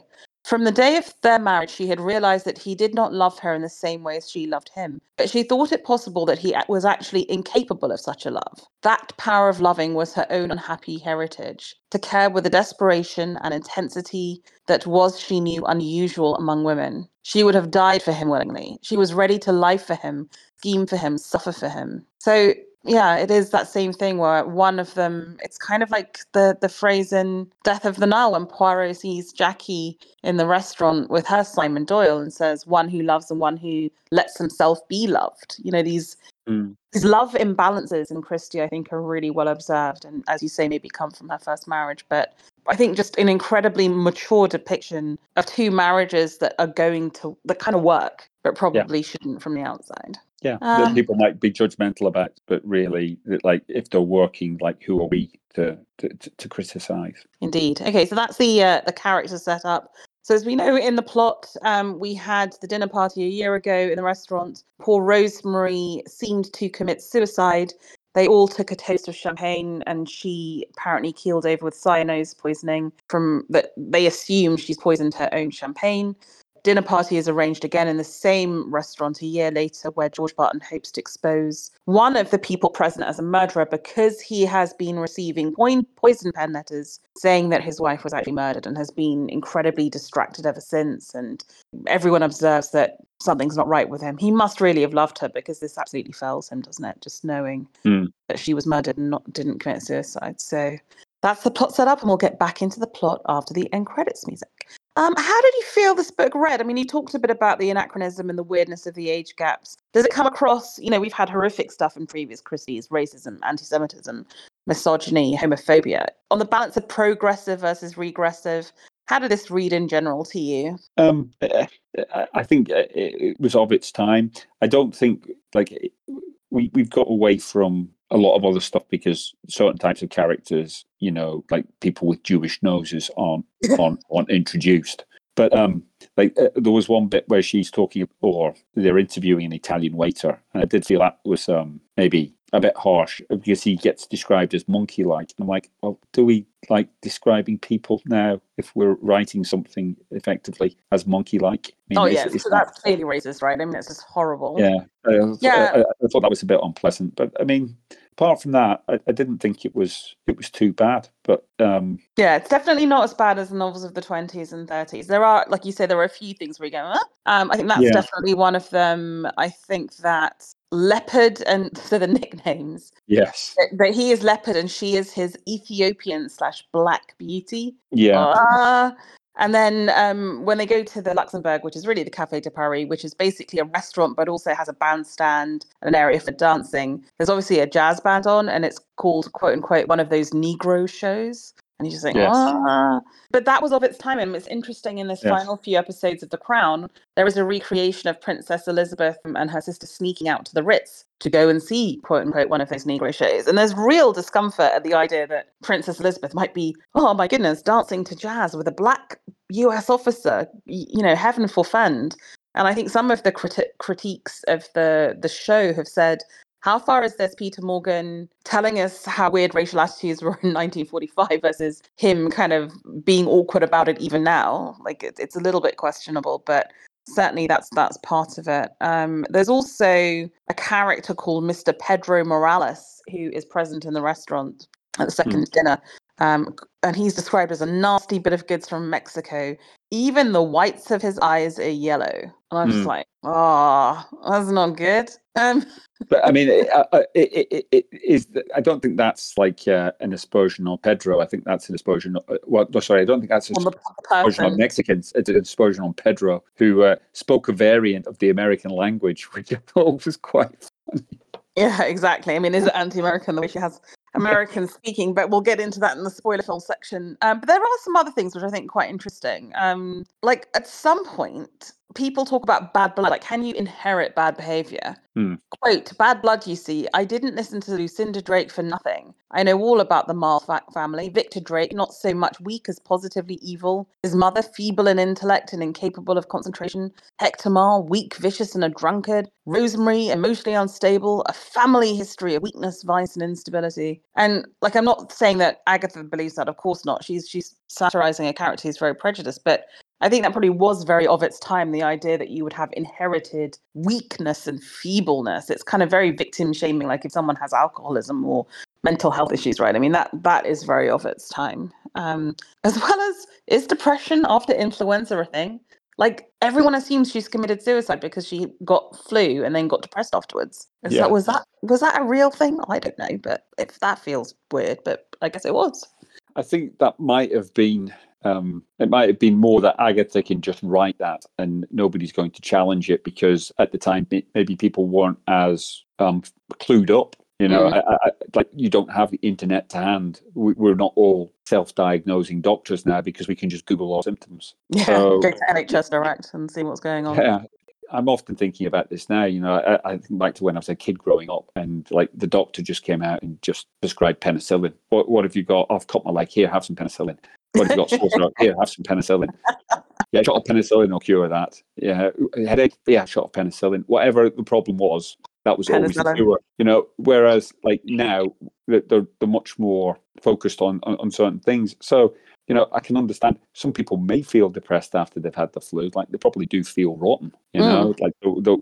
From the day of their marriage, she had realized that he did not love her in the same way as she loved him, but she thought it possible that he was actually incapable of such a love. That power of loving was her own unhappy heritage, to care with a desperation and intensity that was, she knew, unusual among women. She would have died for him willingly. She was ready to lie for him, scheme for him, suffer for him. So yeah, it is that same thing where one of them, it's kind of like the phrase in Death of the Nile when Poirot sees Jackie in the restaurant with her Simon Doyle and says, one who loves and one who lets himself be loved. You know, these love imbalances in Christie, I think, are really well observed. And as you say, maybe come from her first marriage. But I think just an incredibly mature depiction of two marriages that are that kind of work, but probably shouldn't from the outside. Yeah, that people might be judgmental about, but really, like, if they're working, like, who are we to criticize? Indeed. Okay, so that's the character set up. So as we know in the plot, we had the dinner party a year ago in the restaurant. Poor Rosemary seemed to commit suicide. They all took a toast of champagne, and she apparently keeled over with cyanose poisoning from that. They assumed she's poisoned her own champagne. Dinner party is arranged again in the same restaurant a year later, where George Barton hopes to expose one of the people present as a murderer because he has been receiving poison pen letters saying that his wife was actually murdered, and has been incredibly distracted ever since. And everyone observes that something's not right with him. He must really have loved her, because this absolutely fells him, doesn't it? Just knowing that she was murdered and didn't commit suicide. So that's the plot set up, and we'll get back into the plot after the end credits music. How did you feel this book read? I mean, you talked a bit about the anachronism and the weirdness of the age gaps. Does it come across, we've had horrific stuff in previous Christies, racism, anti-Semitism, misogyny, homophobia. On the balance of progressive versus regressive, how did this read in general to you? I think it was of its time. I don't think, we've got away from a lot of other stuff because certain types of characters, like people with Jewish noses aren't introduced. But there was one bit where she's talking, or they're interviewing an Italian waiter, and I did feel that was maybe a bit harsh because he gets described as monkey-like. And I'm like, well, do we like describing people now if we're writing something effectively as monkey-like? I mean, so that's clearly racist, right? I mean, it's just horrible. Yeah, I thought that was a bit unpleasant, but I mean, apart from that, I didn't think it was too bad. But yeah, it's definitely not as bad as the novels of the 20s and 30s. There are, like you say, there are a few things where you go, I think that's definitely one of them. I think that Leopard, and so the nicknames. Yes. That he is Leopard and she is his Ethiopian/Black Beauty. Yeah. And then when they go to the Luxembourg, which is really the Café de Paris, which is basically a restaurant, but also has a bandstand and an area for dancing, there's obviously a jazz band on, and it's called, quote unquote, one of those Negro shows. And you just think, But that was of its time. And it's interesting in this final few episodes of The Crown, there is a recreation of Princess Elizabeth and her sister sneaking out to the Ritz to go and see, quote unquote, one of those Negro shows. And there's real discomfort at the idea that Princess Elizabeth might be, oh my goodness, dancing to jazz with a Black US officer, heaven forfend. And I think some of the critiques of the show have said, how far is this Peter Morgan telling us how weird racial attitudes were in 1945 versus him kind of being awkward about it even now? Like, it's a little bit questionable, but certainly that's part of it. There's also a character called Mr. Pedro Morales who is present in the restaurant at the second dinner. And he's described as a nasty bit of goods from Mexico. Even the whites of his eyes are yellow. And I'm just like, that's not good. But I mean, it is. I don't think that's like an aspersion on Pedro. I think that's an aspersion. I don't think that's an aspersion on Mexicans. It's an aspersion on Pedro, who spoke a variant of the American language, which I thought was quite funny. Yeah, exactly. I mean, is it anti-American the way she has American speaking? But we'll get into that in the spoiler film section. But there are some other things which I think are quite interesting. Like at some point, people talk about bad blood. Like, can you inherit bad behavior? Quote, bad blood, you see. I didn't listen to Lucinda Drake for nothing. I know all about the Marl family. Victor Drake, not so much weak as positively evil. His mother, feeble in intellect and incapable of concentration. Hector Marl, weak, vicious, and a drunkard. Rosemary, emotionally unstable. A family history of weakness, vice, and instability. And like, I'm not saying that Agatha believes that. Of course not. She's satirizing a character who's very prejudiced. But I think that probably was very of its time, the idea that you would have inherited weakness and feebleness. It's kind of very victim shaming, like if someone has alcoholism or mental health issues, right? I mean, that is very of its time. As well as, is depression after influenza a thing? Like, everyone assumes she's committed suicide because she got flu and then got depressed afterwards. Yeah. Was that a real thing? I don't know, but if that feels weird, but I guess it was. I think that might have been it might have been more that Agatha can just write that and nobody's going to challenge it, because at the time maybe people weren't as clued up. You know, like, you don't have the internet to hand. We're not all self-diagnosing doctors now because we can just Google our symptoms. Yeah, So, go to NHS Direct and see what's going on. yeah, I'm often thinking about this now. You know, I think back to when I was a kid growing up, and like the doctor just came out and just prescribed penicillin. What have you got? I've cut my leg. Here, have some penicillin. What have you got? Sore throat. Here, have some penicillin. Yeah, shot of penicillin will cure that. Yeah, headache. Yeah, shot of penicillin. Whatever the problem was, that was always the cure. You know, whereas like now they're much more focused on certain things. So, you know, I can understand some people may feel depressed after they've had the flu. Like, they probably do feel rotten, you know, like,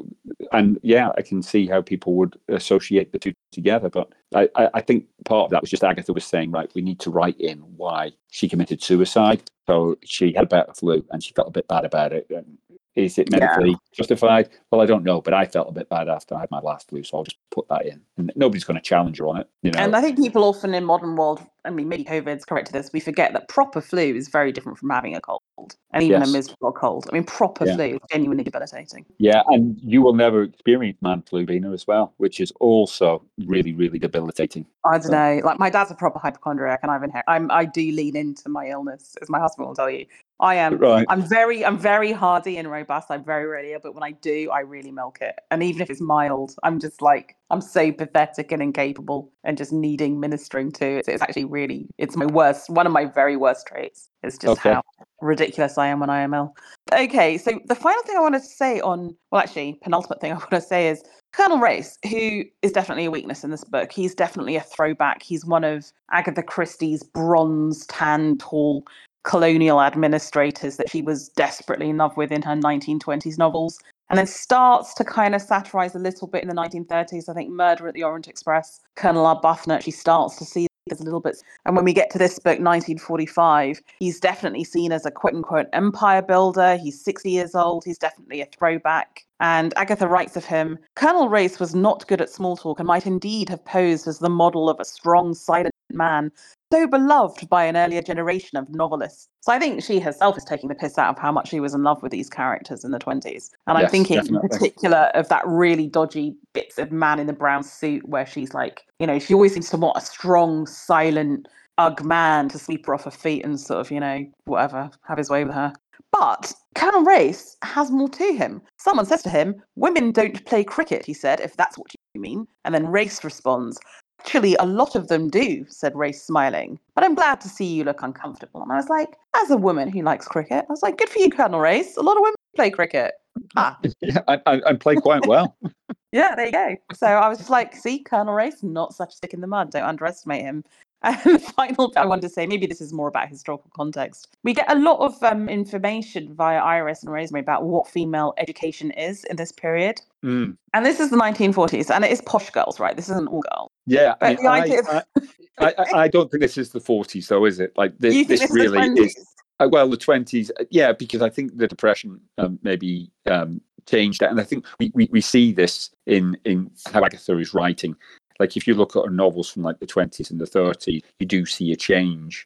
and yeah, I can see how people would associate the two together. But I think part of that was just Agatha was saying, right, we need to write in why she committed suicide. So she had a bit of flu and she felt a bit bad about it. Is it medically justified? Well, I don't know, but I felt a bit bad after I had my last flu, so I'll just put that in. And nobody's going to challenge her on it, you know. And I think people often in modern world, I mean, maybe COVID's corrected this, we forget that proper flu is very different from having a cold, and even a miserable cold. I mean, proper flu is genuinely debilitating. Yeah, and you will never experience man flu, Bina, as well, which is also really, really debilitating. I don't know. Like, my dad's a proper hypochondriac, and I do lean into my illness, as my husband will tell you. I am. Right. I'm very hardy and robust. I'm very rarely ill, but when I do, I really milk it. And even if it's mild, I'm just like, I'm so pathetic and incapable and just needing ministering to. It's actually really, it's my worst, one of my very worst traits. It's just how ridiculous I am when I am ill. Okay, so the final thing I wanted to say penultimate thing I want to say is Colonel Race, who is definitely a weakness in this book. He's definitely a throwback. He's one of Agatha Christie's bronze, tan, tall colonial administrators that she was desperately in love with in her 1920s novels, and then starts to kind of satirize a little bit in the 1930s. I think Murder at the Orient Express, Colonel Arbuthnot, she starts to see there's a little bit. And when we get to this book, 1945, he's definitely seen as a quote-unquote empire builder. He's 60 years old. He's definitely a throwback. And Agatha writes of him, Colonel Race was not good at small talk and might indeed have posed as the model of a strong, silent man, so beloved by an earlier generation of novelists. So I think she herself is taking the piss out of how much she was in love with these characters in the 20s. And I'm thinking definitely. In particular of that really dodgy bits of Man in the Brown Suit, where she's like, you know, she always seems to want a strong, silent, ugh man to sweep her off her feet and sort of, you know, whatever, have his way with her. But Colonel Race has more to him. Someone says to him, women don't play cricket, he said, if that's what you mean. And then Race responds, actually, a lot of them do, said Race, smiling. But I'm glad to see you look uncomfortable. And I was like, as a woman who likes cricket, I was like, good for you, Colonel Race. A lot of women play cricket. Yeah, I play quite well. Yeah, there you go. So I was just like, see, Colonel Race, not such a stick in the mud. Don't underestimate him. And the final thing I wanted to say, maybe this is more about historical context. We get a lot of information via Iris and Rosemary about what female education is in this period. And this is the 1940s, and it is posh girls, right? This isn't all girls. Yeah, I mean, I don't think this is the 40s, though, is it? Like, this really is. Well, the 20s, yeah, because I think the Depression maybe changed that. And I think we see this in how Agatha is writing. Like, if you look at her novels from like the 20s and the 30s, you do see a change.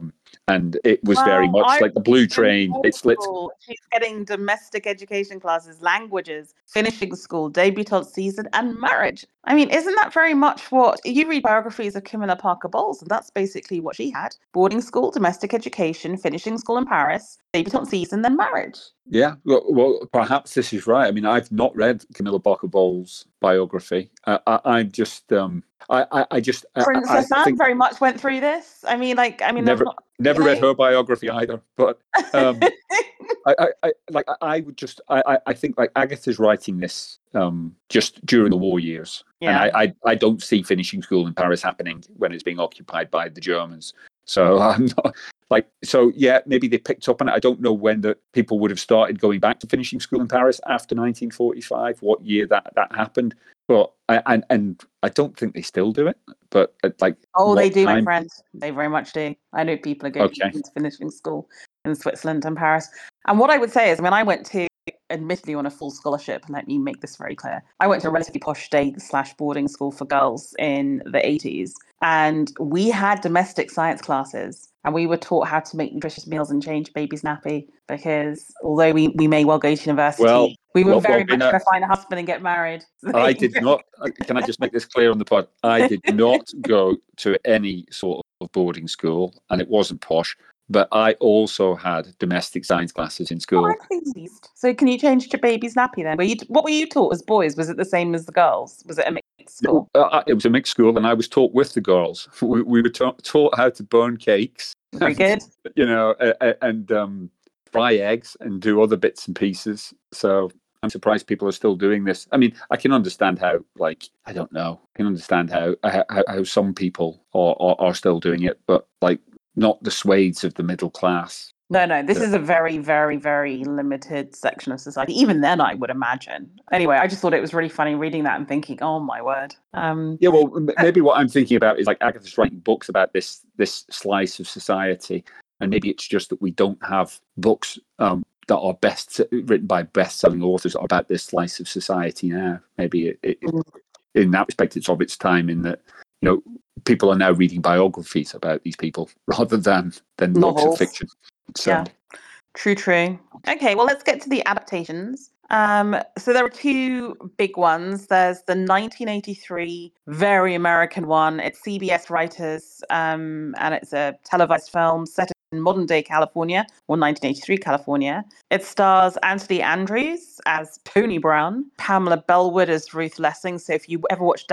And it was very much like the Blue Train. It's lit. She's getting domestic education classes, languages, finishing school, debutante season, and marriage. I mean, isn't that very much what you read biographies of Camilla Parker Bowles, and that's basically what she had: boarding school, domestic education, finishing school in Paris, debutante season, then marriage. Yeah, well, perhaps this is right. I mean, I've not read Camilla Parker Bowles' biography. I just Princess Anne very much went through this. I mean, never read her biography either. But I think like Agatha's writing this just during the war years, and I don't see finishing school in Paris happening when it's being occupied by the Germans. So I'm not so yeah, maybe they picked up on it. I don't know when the people would have started going back to finishing school in Paris after 1945, what year that happened. But I don't think they still do it. But they do, my time? friends. They very much do. I know people are going Okay. into finishing school in Switzerland and Paris. And what I would say is, I went to, admittedly on a full scholarship, let me make this very clear. I went to a relatively posh day/boarding school for girls in the 80s, and we had domestic science classes, and we were taught how to make nutritious meals and change baby's nappy, because although we may well go to university, we were very much going to find a husband and get married. I did not. Can I just make this clear on the pod? I did not go to any sort of boarding school, and it wasn't posh. But I also had domestic science classes in school. I'm pleased. So can you change to baby's nappy then? What were you taught as boys? Was it the same as the girls? Was it a mixed school? It was a mixed school, and I was taught with the girls. We were taught how to burn cakes. Very good. And fry eggs and do other bits and pieces. So I'm surprised people are still doing this. I mean, I can understand how, I don't know. I can understand how some people are still doing it, but not the swathes of the middle class. No, this is a very, very, very limited section of society. Even then, I would imagine. Anyway, I just thought it was really funny reading that and thinking, oh my word. Yeah, well, maybe what I'm thinking about is Agatha's writing books about this slice of society, and maybe it's just that we don't have books that are written by best-selling authors about this slice of society now. Maybe in that respect, it's of its time in that people are now reading biographies about these people rather than novels. Books of fiction. So. Yeah, true. Okay, well, let's get to the adaptations. So there are two big ones. There's the 1983 very American one. It's CBS writers, and it's a televised film set in modern day California, or 1983 California. It stars Anthony Andrews as Tony Brown, Pamela Bellwood as Ruth Lessing. So if you ever watch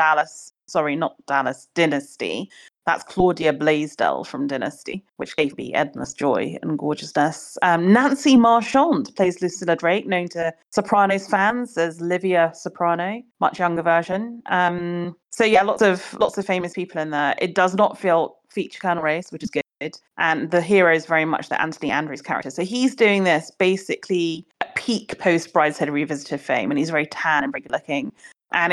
Dynasty, that's Claudia Blaisdell from Dynasty, which gave me endless joy and gorgeousness. Nancy Marchand plays Lucilla Drake, known to Sopranos fans as Livia Soprano, much younger version. So yeah, lots of famous people in there. It does not feature Colonel Race, which is good. And the hero is very much the Anthony Andrews character. So he's doing this basically at peak post Brideshead Revisited fame, and he's very tan and very good looking. And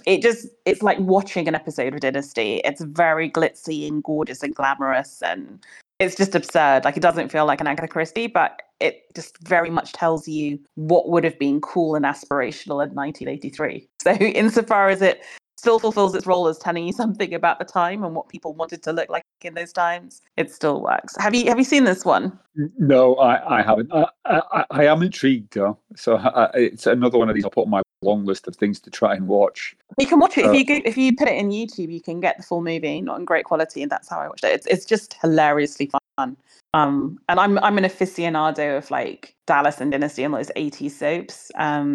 it's like watching an episode of Dynasty. It's very glitzy and gorgeous and glamorous, and it's just absurd. It doesn't feel like an Agatha Christie, but it just very much tells you what would have been cool and aspirational in 1983. So insofar as it still fulfills its role as telling you something about the time and what people wanted to look like in those times, it still works. Have you seen this one? No, I haven't. I am intrigued though, so it's another one of these I'll put on my long list of things to try and watch. You can watch it if you put it in YouTube. You can get the full movie, not in great quality, and that's how I watched it. It's just hilariously fun. And I'm an aficionado of Dallas and Dynasty and those 80s soaps.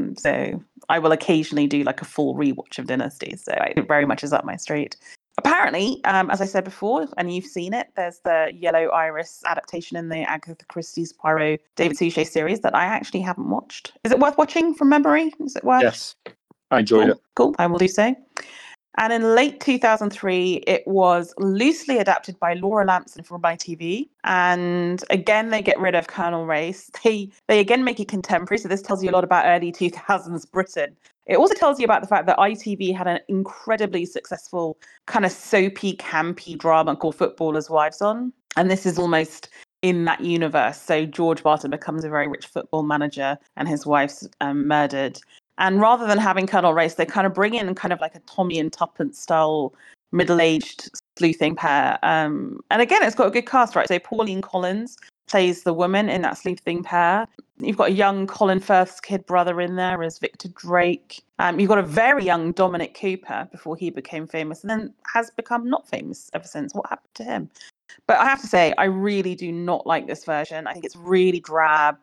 So I will occasionally do a full rewatch of Dynasty. So it very much is up my street. Apparently, as I said before, and you've seen it, there's the Yellow Iris adaptation in the Agatha Christie's Poirot David Suchet series that I actually haven't watched. Is it worth watching from memory? Is it worth? Yes, I enjoyed it. Cool, I will do so. And in late 2003, it was loosely adapted by Laura Lamson for ITV. And again, they get rid of Colonel Race. They again make it contemporary. So this tells you a lot about early 2000s Britain. It also tells you about the fact that ITV had an incredibly successful kind of soapy, campy drama called Footballers' Wives on. And this is almost in that universe. So George Barton becomes a very rich football manager and his wife's murdered. And rather than having Colonel Race, they kind of bring in kind of like a Tommy and Tuppence style middle-aged sleuthing pair. And again, it's got a good cast, right? So Pauline Collins plays the woman in that sleuthing pair. You've got a young Colin Firth's kid brother in there as Victor Drake. You've got a very young Dominic Cooper before he became famous and then has become not famous ever since. What happened to him? But I have to say, I really do not like this version. I think it's really drab, really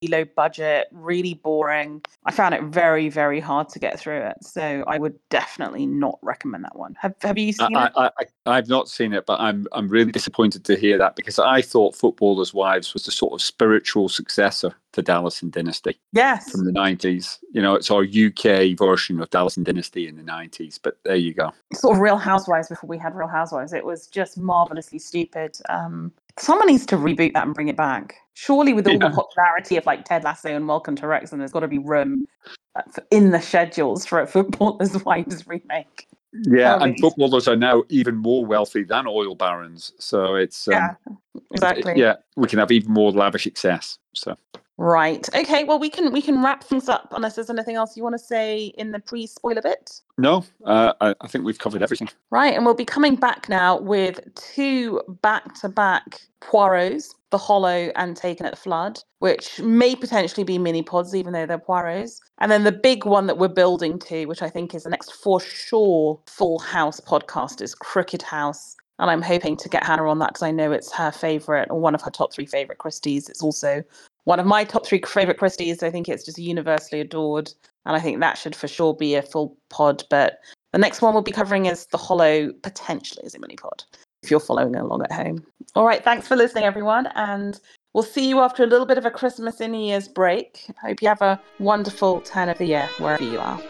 low budget, really boring. I found it very, very hard to get through it. So I would definitely not recommend that one. Have you seen it? I've not seen it, but I'm really disappointed to hear that, because I thought Footballers' Wives was the sort of spiritual successor to Dallas and Dynasty. Yes. From the 90s. It's our UK version of Dallas and Dynasty in the 90s, but there you go. Sort of Real Housewives before we had Real Housewives. It was just marvelously stupid. Someone needs to reboot that and bring it back. Surely with all the popularity of like Ted Lasso and Welcome to Wrexham, there's got to be room in the schedules for a Footballers' Wives remake. Yeah, and footballers are now even more wealthy than oil barons. So it's... exactly. Yeah, we can have even more lavish excess. So... Right. Okay. Well, we can wrap things up unless there's anything else you want to say in the pre-spoiler bit. No, I think we've covered everything. Right, and we'll be coming back now with 2 back-to-back Poirots, The Hollow and Taken at the Flood, which may potentially be mini-pods, even though they're Poirots. And then the big one that we're building to, which I think is the next for sure Full House podcast, is Crooked House. And I'm hoping to get Hannah on that because I know it's her favourite, or one of her top 3 favourite Christies. It's also one of my top 3 favourite Christies. I think it's just universally adored. And I think that should for sure be a full pod. But the next one we'll be covering is The Hollow, potentially as a mini pod, if you're following along at home. All right, thanks for listening, everyone. And we'll see you after a little bit of a Christmas and New Year's break. Hope you have a wonderful turn of the year, wherever you are.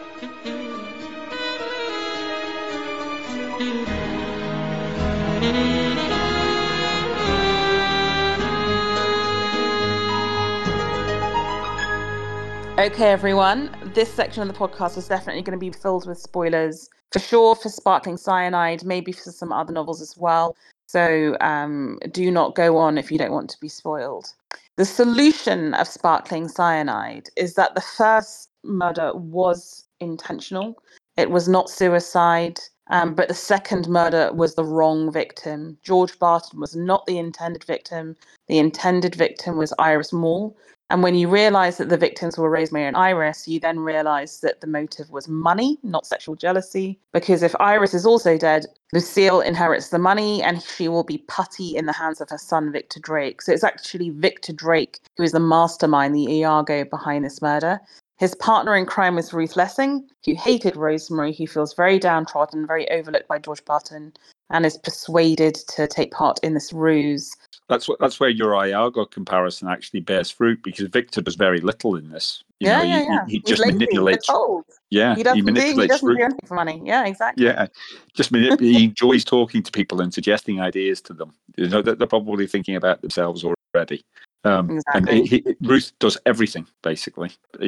Okay, everyone, this section of the podcast is definitely going to be filled with spoilers, for sure for Sparkling Cyanide, maybe for some other novels as well. So do not go on if you don't want to be spoiled. The solution of Sparkling Cyanide is that the first murder was intentional. It was not suicide, but the second murder was the wrong victim. George Barton was not the intended victim. The intended victim was Iris Maul. And when you realise that the victims were Rosemary and Iris, you then realise that the motive was money, not sexual jealousy. Because if Iris is also dead, Lucille inherits the money and she will be putty in the hands of her son, Victor Drake. So it's actually Victor Drake who is the mastermind, the Iago behind this murder. His partner in crime was Ruth Lessing, who hated Rosemary, who feels very downtrodden, very overlooked by George Barton, and is persuaded to take part in this ruse. That's where your Iago comparison actually bears fruit, because Victor does very little in this. He just lazy, manipulates. Yeah, he doesn't manipulates do anything for money. Yeah, exactly. Yeah, he enjoys talking to people and suggesting ideas to them. They're probably thinking about themselves already. Exactly. And Ruth does everything basically,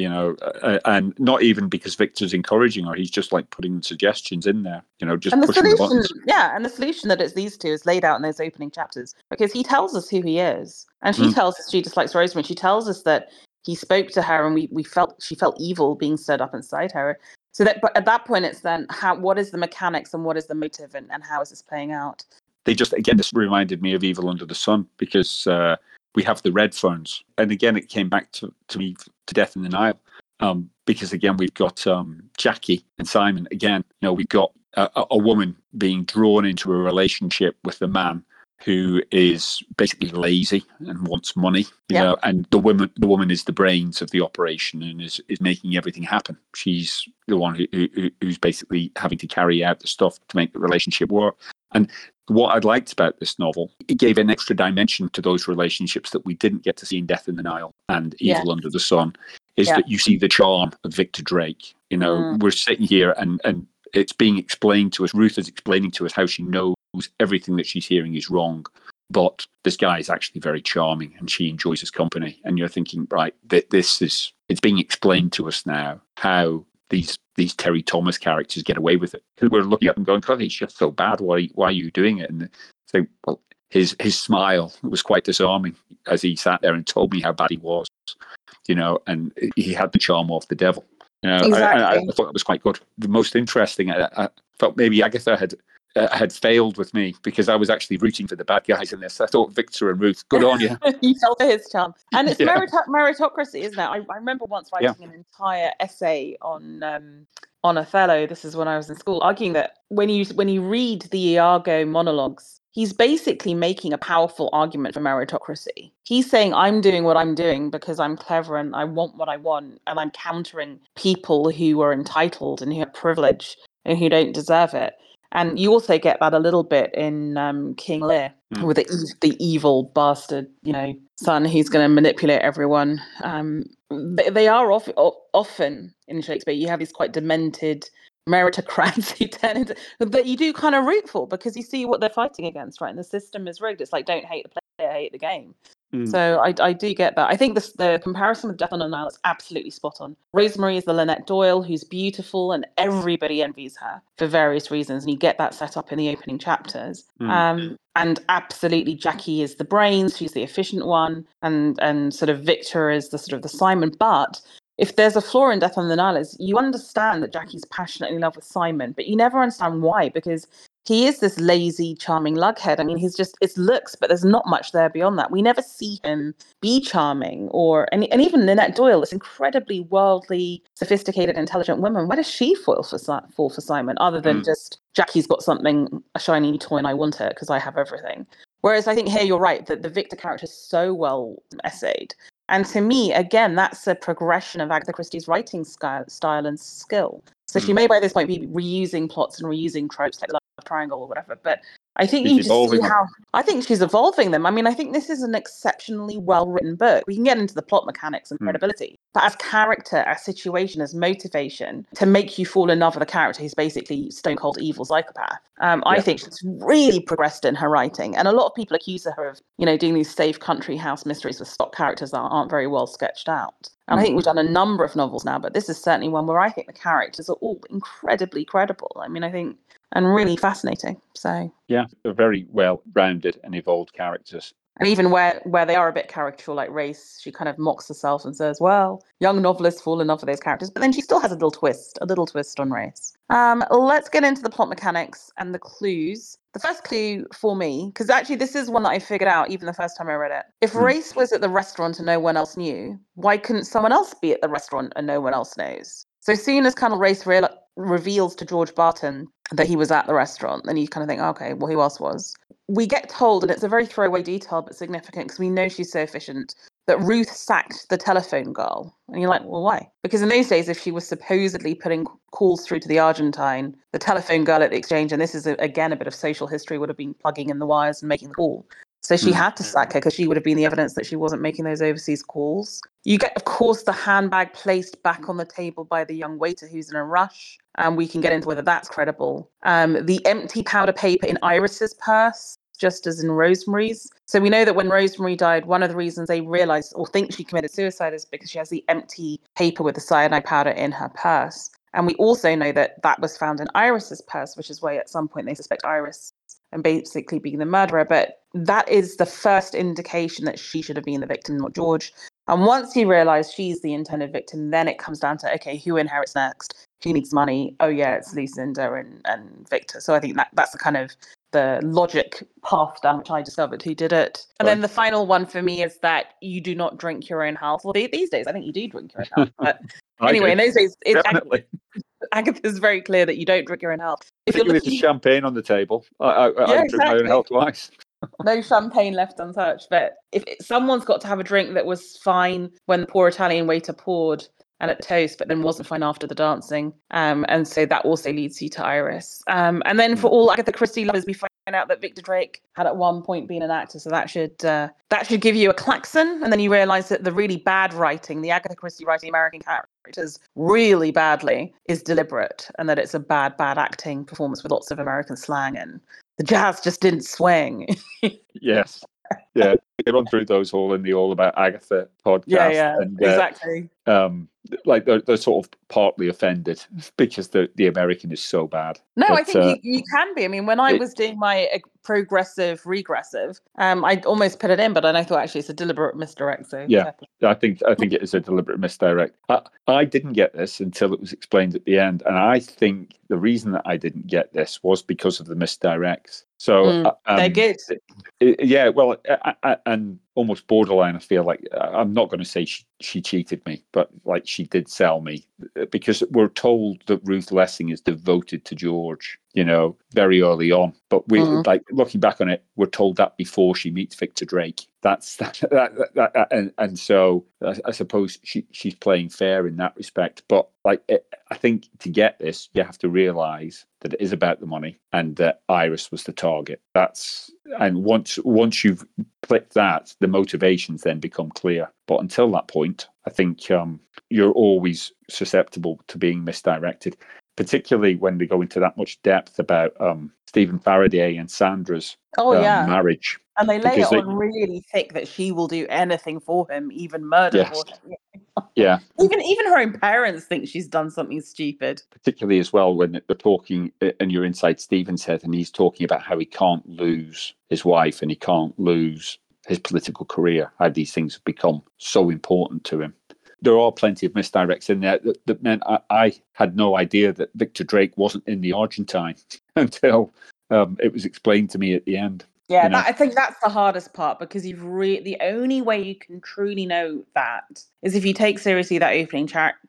and not even because Victor's encouraging her. He's just like putting suggestions in there, just pushing the buttons. Yeah, and the solution that it's these two is laid out in those opening chapters, because he tells us who he is, and she tells us she dislikes Rosemary. She tells us that he spoke to her, and she felt evil being stirred up inside her. So that, but at that point, it's then what is the mechanics and what is the motive, and how is this playing out? This reminded me of Evil Under the Sun, because we have the Redferns, and again it came back to me to Death in the Nile, because again we've got Jackie and Simon. Again, we've got a woman being drawn into a relationship with a man who is basically lazy and wants money, and the woman is the brains of the operation and is making everything happen. She's the one who's basically having to carry out the stuff to make the relationship work. And what I'd liked about this novel, it gave an extra dimension to those relationships that we didn't get to see in Death in the Nile and Evil Under the Sun, is that you see the charm of Victor Drake. We're sitting here and it's being explained to us. Ruth is explaining to us how she knows everything that she's hearing is wrong, but this guy is actually very charming and she enjoys his company. And you're thinking, right, it's being explained to us now how these Terry Thomas characters get away with it. Because we're looking at them going, God, he's just so bad. Why are you doing it? And so, well, his smile was quite disarming as he sat there and told me how bad he was, and he had the charm of the devil. Exactly. I thought that was quite good. The most interesting, I felt maybe Agatha had failed with me, because I was actually rooting for the bad guys in this. I thought Victor and Ruth, good on you. You fell for his charm. And it's meritocracy, isn't it? I remember once writing an entire essay on Othello. This is when I was in school, arguing that when you read the Iago monologues, he's basically making a powerful argument for meritocracy. He's saying, I'm doing what I'm doing because I'm clever and I want what I want, and I'm countering people who are entitled and who have privilege and who don't deserve it. And you also get that a little bit in King Lear with the evil bastard, son who's going to manipulate everyone. They are often in Shakespeare, you have these quite demented meritocrats who turn into, that you do kind of root for because you see what they're fighting against, right? And the system is rigged. It's like, don't hate the player, hate the game. So I do get that. I think the comparison with Death on the Nile is absolutely spot on. Rosemary is the Lynette Doyle who's beautiful and everybody envies her for various reasons. And you get that set up in the opening chapters. And absolutely Jackie is the brains. She's the efficient one. And sort of Victor is the sort of the Simon. But if there's a flaw in Death on the Nile is you understand that Jackie's passionately in love with Simon, but you never understand why, because he is this lazy, charming lughead. I mean, it's looks, but there's not much there beyond that. We never see him be charming and even Lynette Doyle, this incredibly worldly, sophisticated, intelligent woman. Where does she fall for Simon other than just Jackie's got something, a shiny toy and I want it because I have everything. Whereas I think here you're right that the Victor character is so well essayed. And to me, again, that's a progression of Agatha Christie's writing style and skill. So she may by this point be reusing plots and reusing tropes like the love triangle or whatever, but I think you just see how I think she's evolving them. I mean, I think this is an exceptionally well-written book. We can get into the plot mechanics and credibility, but as character, as situation, as motivation to make you fall in love with a character who's basically stone cold evil psychopath. I think she's really progressed in her writing, and a lot of people accuse her of, doing these safe country house mysteries with stock characters that aren't very well sketched out. And I think we've done a number of novels now, but this is certainly one where I think the characters are all incredibly credible. I mean, I think, and really fascinating. So yeah, they're very well rounded and evolved characters. And even where they are a bit caricatural, like Race, she kind of mocks herself and says, well, young novelists fall in love with those characters. But then she still has a little twist on Race. Let's get into the plot mechanics and the clues. The first clue for me, because actually this is one that I figured out even the first time I read it. If Race was at the restaurant and no one else knew, why couldn't someone else be at the restaurant and no one else knows? So as soon as Colonel Race reveals to George Barton that he was at the restaurant, then you kind of think, okay, well, who else was? We get told, and it's a very throwaway detail, but significant because we know she's so efficient, that Ruth sacked the telephone girl. And you're like, well, why? Because in those days, if she was supposedly putting calls through to the Argentine, the telephone girl at the exchange, and this is, again, a bit of social history, would have been plugging in the wires and making the call. So she had to sack her because she would have been the evidence that she wasn't making those overseas calls. You get, of course, the handbag placed back on the table by the young waiter who's in a rush. And we can get into whether that's credible. The empty powder paper in Iris's purse, just as in Rosemary's. So we know that when Rosemary died, one of the reasons they realized or think she committed suicide is because she has the empty paper with the cyanide powder in her purse. And we also know that that was found in Iris's purse, which is why at some point they suspect Iris and basically being the murderer. But that is the first indication that she should have been the victim, not George. And once you realize she's the intended victim, then it comes down to, okay, who inherits next? Who needs money? Oh, yeah, it's Lucinda and Victor. So I think that's the kind of the logic path down which I discovered who did it. And then the final one for me is that you do not drink your own health. Well, these days, I think you do drink your own health. But anyway, in those days, Agatha's very clear that you don't drink your own health. If you're looking... champagne on the table, I drink my own health twice. No champagne left untouched. But if someone's got to have a drink that was fine when the poor Italian waiter poured and at toast, but then wasn't fine after the dancing. And so that also leads you to Iris. And then for all Agatha Christie lovers, we find out that Victor Drake had at one point been an actor. So that should give you a klaxon. And then you realise that the really bad writing, the Agatha Christie writing American characters really badly, is deliberate, and that it's a bad acting performance with lots of American slang, and the jazz just didn't swing. Yes. Yeah, they run through those all in the All About Agatha podcast. Yeah, and, exactly. Like they're sort of partly offended because the American is so bad. No, but, I think you can be. I mean, when I was doing my progressive regressive, I almost put it in, but then I thought actually it's a deliberate misdirect. So yeah, I think it is a deliberate misdirect. I didn't get this until it was explained at the end, and I think the reason that I didn't get this was because of the misdirects. So they're good. Yeah, well, and almost borderline. I feel like I'm not going to say she cheated me, but like she did sell me, because we're told that Ruth Lessing is devoted to George, very early on. But we like looking back on it, we're told that before she meets Victor Drake. That's and so I suppose she's playing fair in that respect. But I think to get this, you have to realise that it is about the money and that Iris was the target. And once you've clicked that, the motivations then become clear. But until that point, I think you're always susceptible to being misdirected, particularly when they go into that much depth about Stephen Faraday and Sandra's marriage. And they lay it on really thick that she will do anything for him, even murder for him. Yeah. Even her own parents think she's done something stupid. Particularly as well when they're talking, and you're inside Stephen's head, and he's talking about how he can't lose his wife and he can't lose his political career, how these things have become so important to him. There are plenty of misdirects in there that meant I had no idea that Victor Drake wasn't in the Argentine until it was explained to me at the end. Yeah, I think that's the hardest part, because the only way you can truly know that is if you take seriously that opening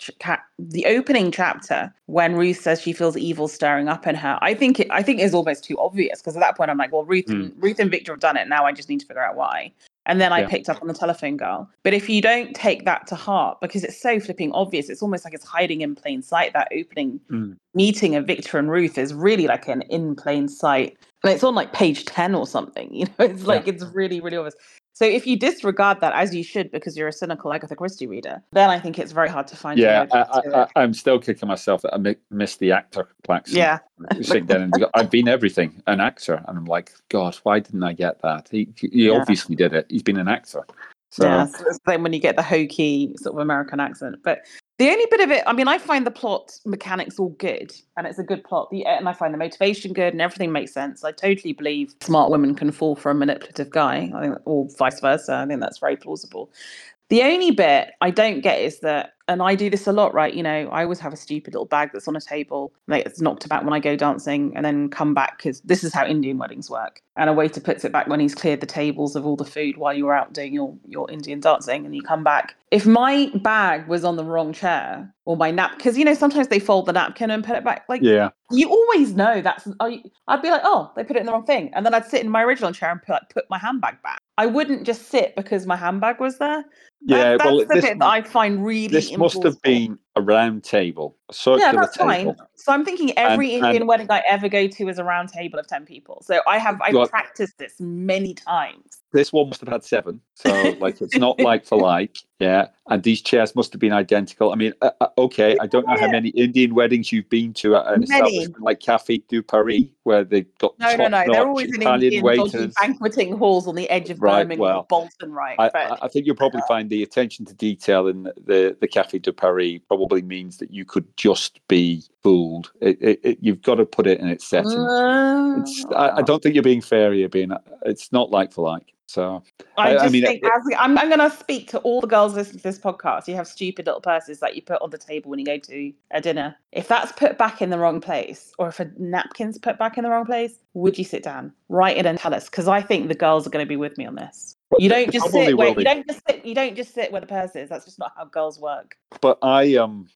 the opening chapter when Ruth says she feels evil stirring up in her. I think it's almost too obvious, because at that point I'm like, well, Ruth and Victor have done it. Now I just need to figure out why. And then I picked up on the telephone girl. But if you don't take that to heart, because it's so flipping obvious, it's almost like it's hiding in plain sight. That opening meeting of Victor and Ruth is really like an in plain sight. And it's on like page 10 or something. It's like it's really, really obvious. So if you disregard that, as you should, because you're a cynical Agatha Christie reader, then I think it's very hard to find. Yeah, I'm still kicking myself that I missed the actor Claxon. Yeah, sitting down and I've been everything, an actor, and I'm like, God, why didn't I get that? He obviously did it. He's been an actor. So it's the same when you get the hokey sort of American accent. But the only bit of it, I mean, I find the plot mechanics all good, and it's a good plot. And I find the motivation good, and everything makes sense. I totally believe smart women can fall for a manipulative guy. I think, or vice versa. I think that's very plausible. The only bit I don't get is that, and I do this a lot, right? I always have a stupid little bag that's on a table, like it's knocked about when I go dancing, and then come back, because this is how Indian weddings work. And a waiter puts it back when he's cleared the tables of all the food while you're out doing your Indian dancing, and you come back. If my bag was on the wrong chair, or my because sometimes they fold the napkin and put it back, you always know I'd be like, oh, they put it in the wrong thing, and then I'd sit in my original chair and put my handbag back. I wouldn't just sit because my handbag was there. That's the bit that I find really this implausible. Must have been a round table, a circular that's table. Fine. So I'm thinking every Indian wedding I ever go to is a round table of 10 people. So I've practiced this many times. This one must have had 7. So it's not like for like. Yeah. And these chairs must have been identical. I mean, okay, I don't know how many Indian weddings you've been to at an establishment like Café du Paris, where they've got no. They're always in Indian dodgy banqueting halls on the edge of Birmingham or Bolton, right? I think you'll probably find the attention to detail in the Café du Paris probably means that you could just be fooled. You've got to put it in its setting. I don't think you're being fair here, it's not like for like. So I think I'm going to speak to all the girls listening to this podcast. You have stupid little purses that you put on the table when you go to a dinner. If that's put back in the wrong place, or if a napkin's put back in the wrong place, would you sit down? Write it and tell us, because I think the girls are going to be with me on this. You don't just sit where you don't just sit where the purse is. That's just not how girls work. But I'm going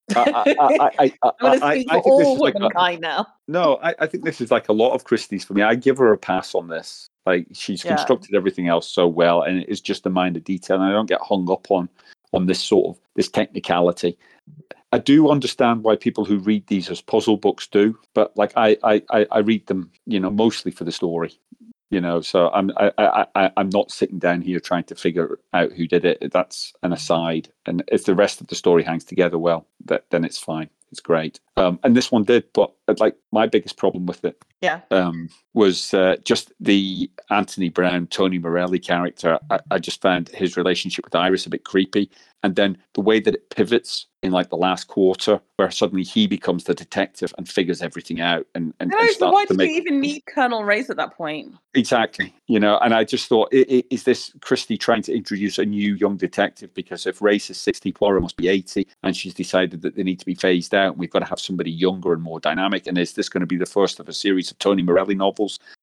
to speak for all womankind now. No, I think this is like a lot of Christie's for me. I give her a pass on this. Like, she's constructed everything else so well, and it is just a minor detail. And I don't get hung up on this sort of this technicality. I do understand why people who read these as puzzle books do, but like I read them, mostly for the story. So I'm not sitting down here trying to figure out who did it. That's an aside. And if the rest of the story hangs together well, then it's fine. It's great. And this one did, but like my biggest problem with it was just the Anthony Brown, Tony Morelli character. I just found his relationship with Iris a bit creepy. And then the way that it pivots in like the last quarter, where suddenly he becomes the detective and figures everything out. So why did you even need Colonel Race at that point? Exactly. And I just thought, is this Christie trying to introduce a new young detective? Because if Race is 60, Poirot must be 80, and she's decided that they need to be phased out, and we've got to have somebody younger and more dynamic. And is this going to be the first of a series of Tony Morelli novels?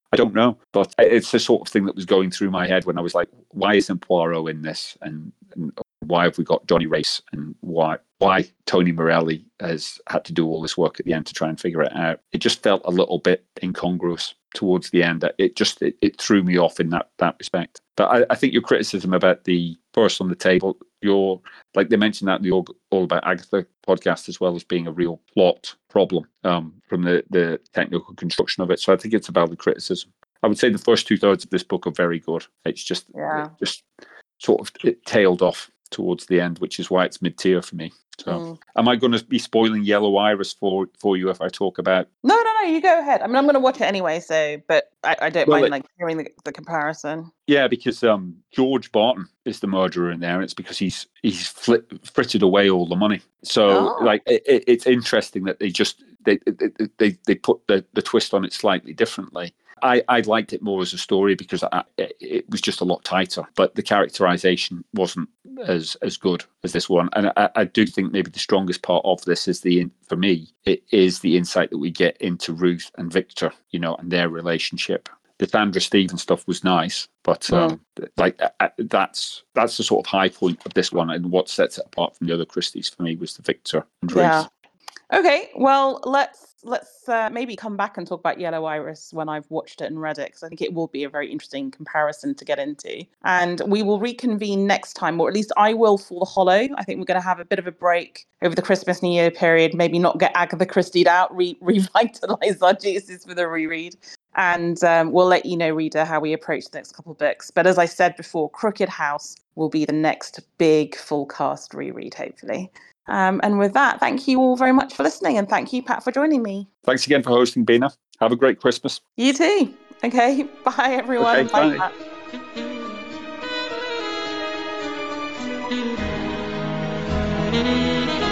I don't know, but it's the sort of thing that was going through my head when I was like, why isn't Poirot in this? And why have we got Johnny Race? And why Tony Morelli has had to do all this work at the end to try and figure it out? It just felt a little bit incongruous towards the end. It threw me off in that respect. But I think your criticism about the First on the Table, like they mentioned that in the All About Agatha podcast, as well as being a real plot problem from the technical construction of it. So I think it's a valid criticism. I would say the first 2/3 of this book are very good. It's just sort of it tailed off towards the end, which is why it's mid-tier for me. So am I going to be spoiling Yellow Iris for you if I talk about... No, you go ahead. I mean, I'm going to watch it anyway, but I don't mind like hearing the comparison. Yeah, because George Barton is the murderer in there, and it's because he's frittered away all the money. So like it's interesting that they put the twist on it slightly differently. I liked it more as a story because it was just a lot tighter, but the characterization wasn't as good as this one. And I do think maybe the strongest part of this is for me, it is the insight that we get into Ruth and Victor, and their relationship. The Sandra Stevens stuff was nice, but that's the sort of high point of this one, and what sets it apart from the other Christies for me was the Victor and Ruth. Yeah. Okay, well, let's maybe come back and talk about Yellow Iris when I've watched it and read it, because I think it will be a very interesting comparison to get into. And we will reconvene next time, or at least I will, for The Hollow. I think we're going to have a bit of a break over the Christmas New Year period, maybe not get Agatha Christie'd out, revitalize our juices with a reread. And we'll let you know, reader, how we approach the next couple of books. But as I said before, Crooked House will be the next big full cast reread, hopefully. And with that, thank you all very much for listening. And thank you, Pat, for joining me. Thanks again for hosting, Bina. Have a great Christmas. You too. Okay. Bye, everyone. Okay, bye. Pat. Thank you.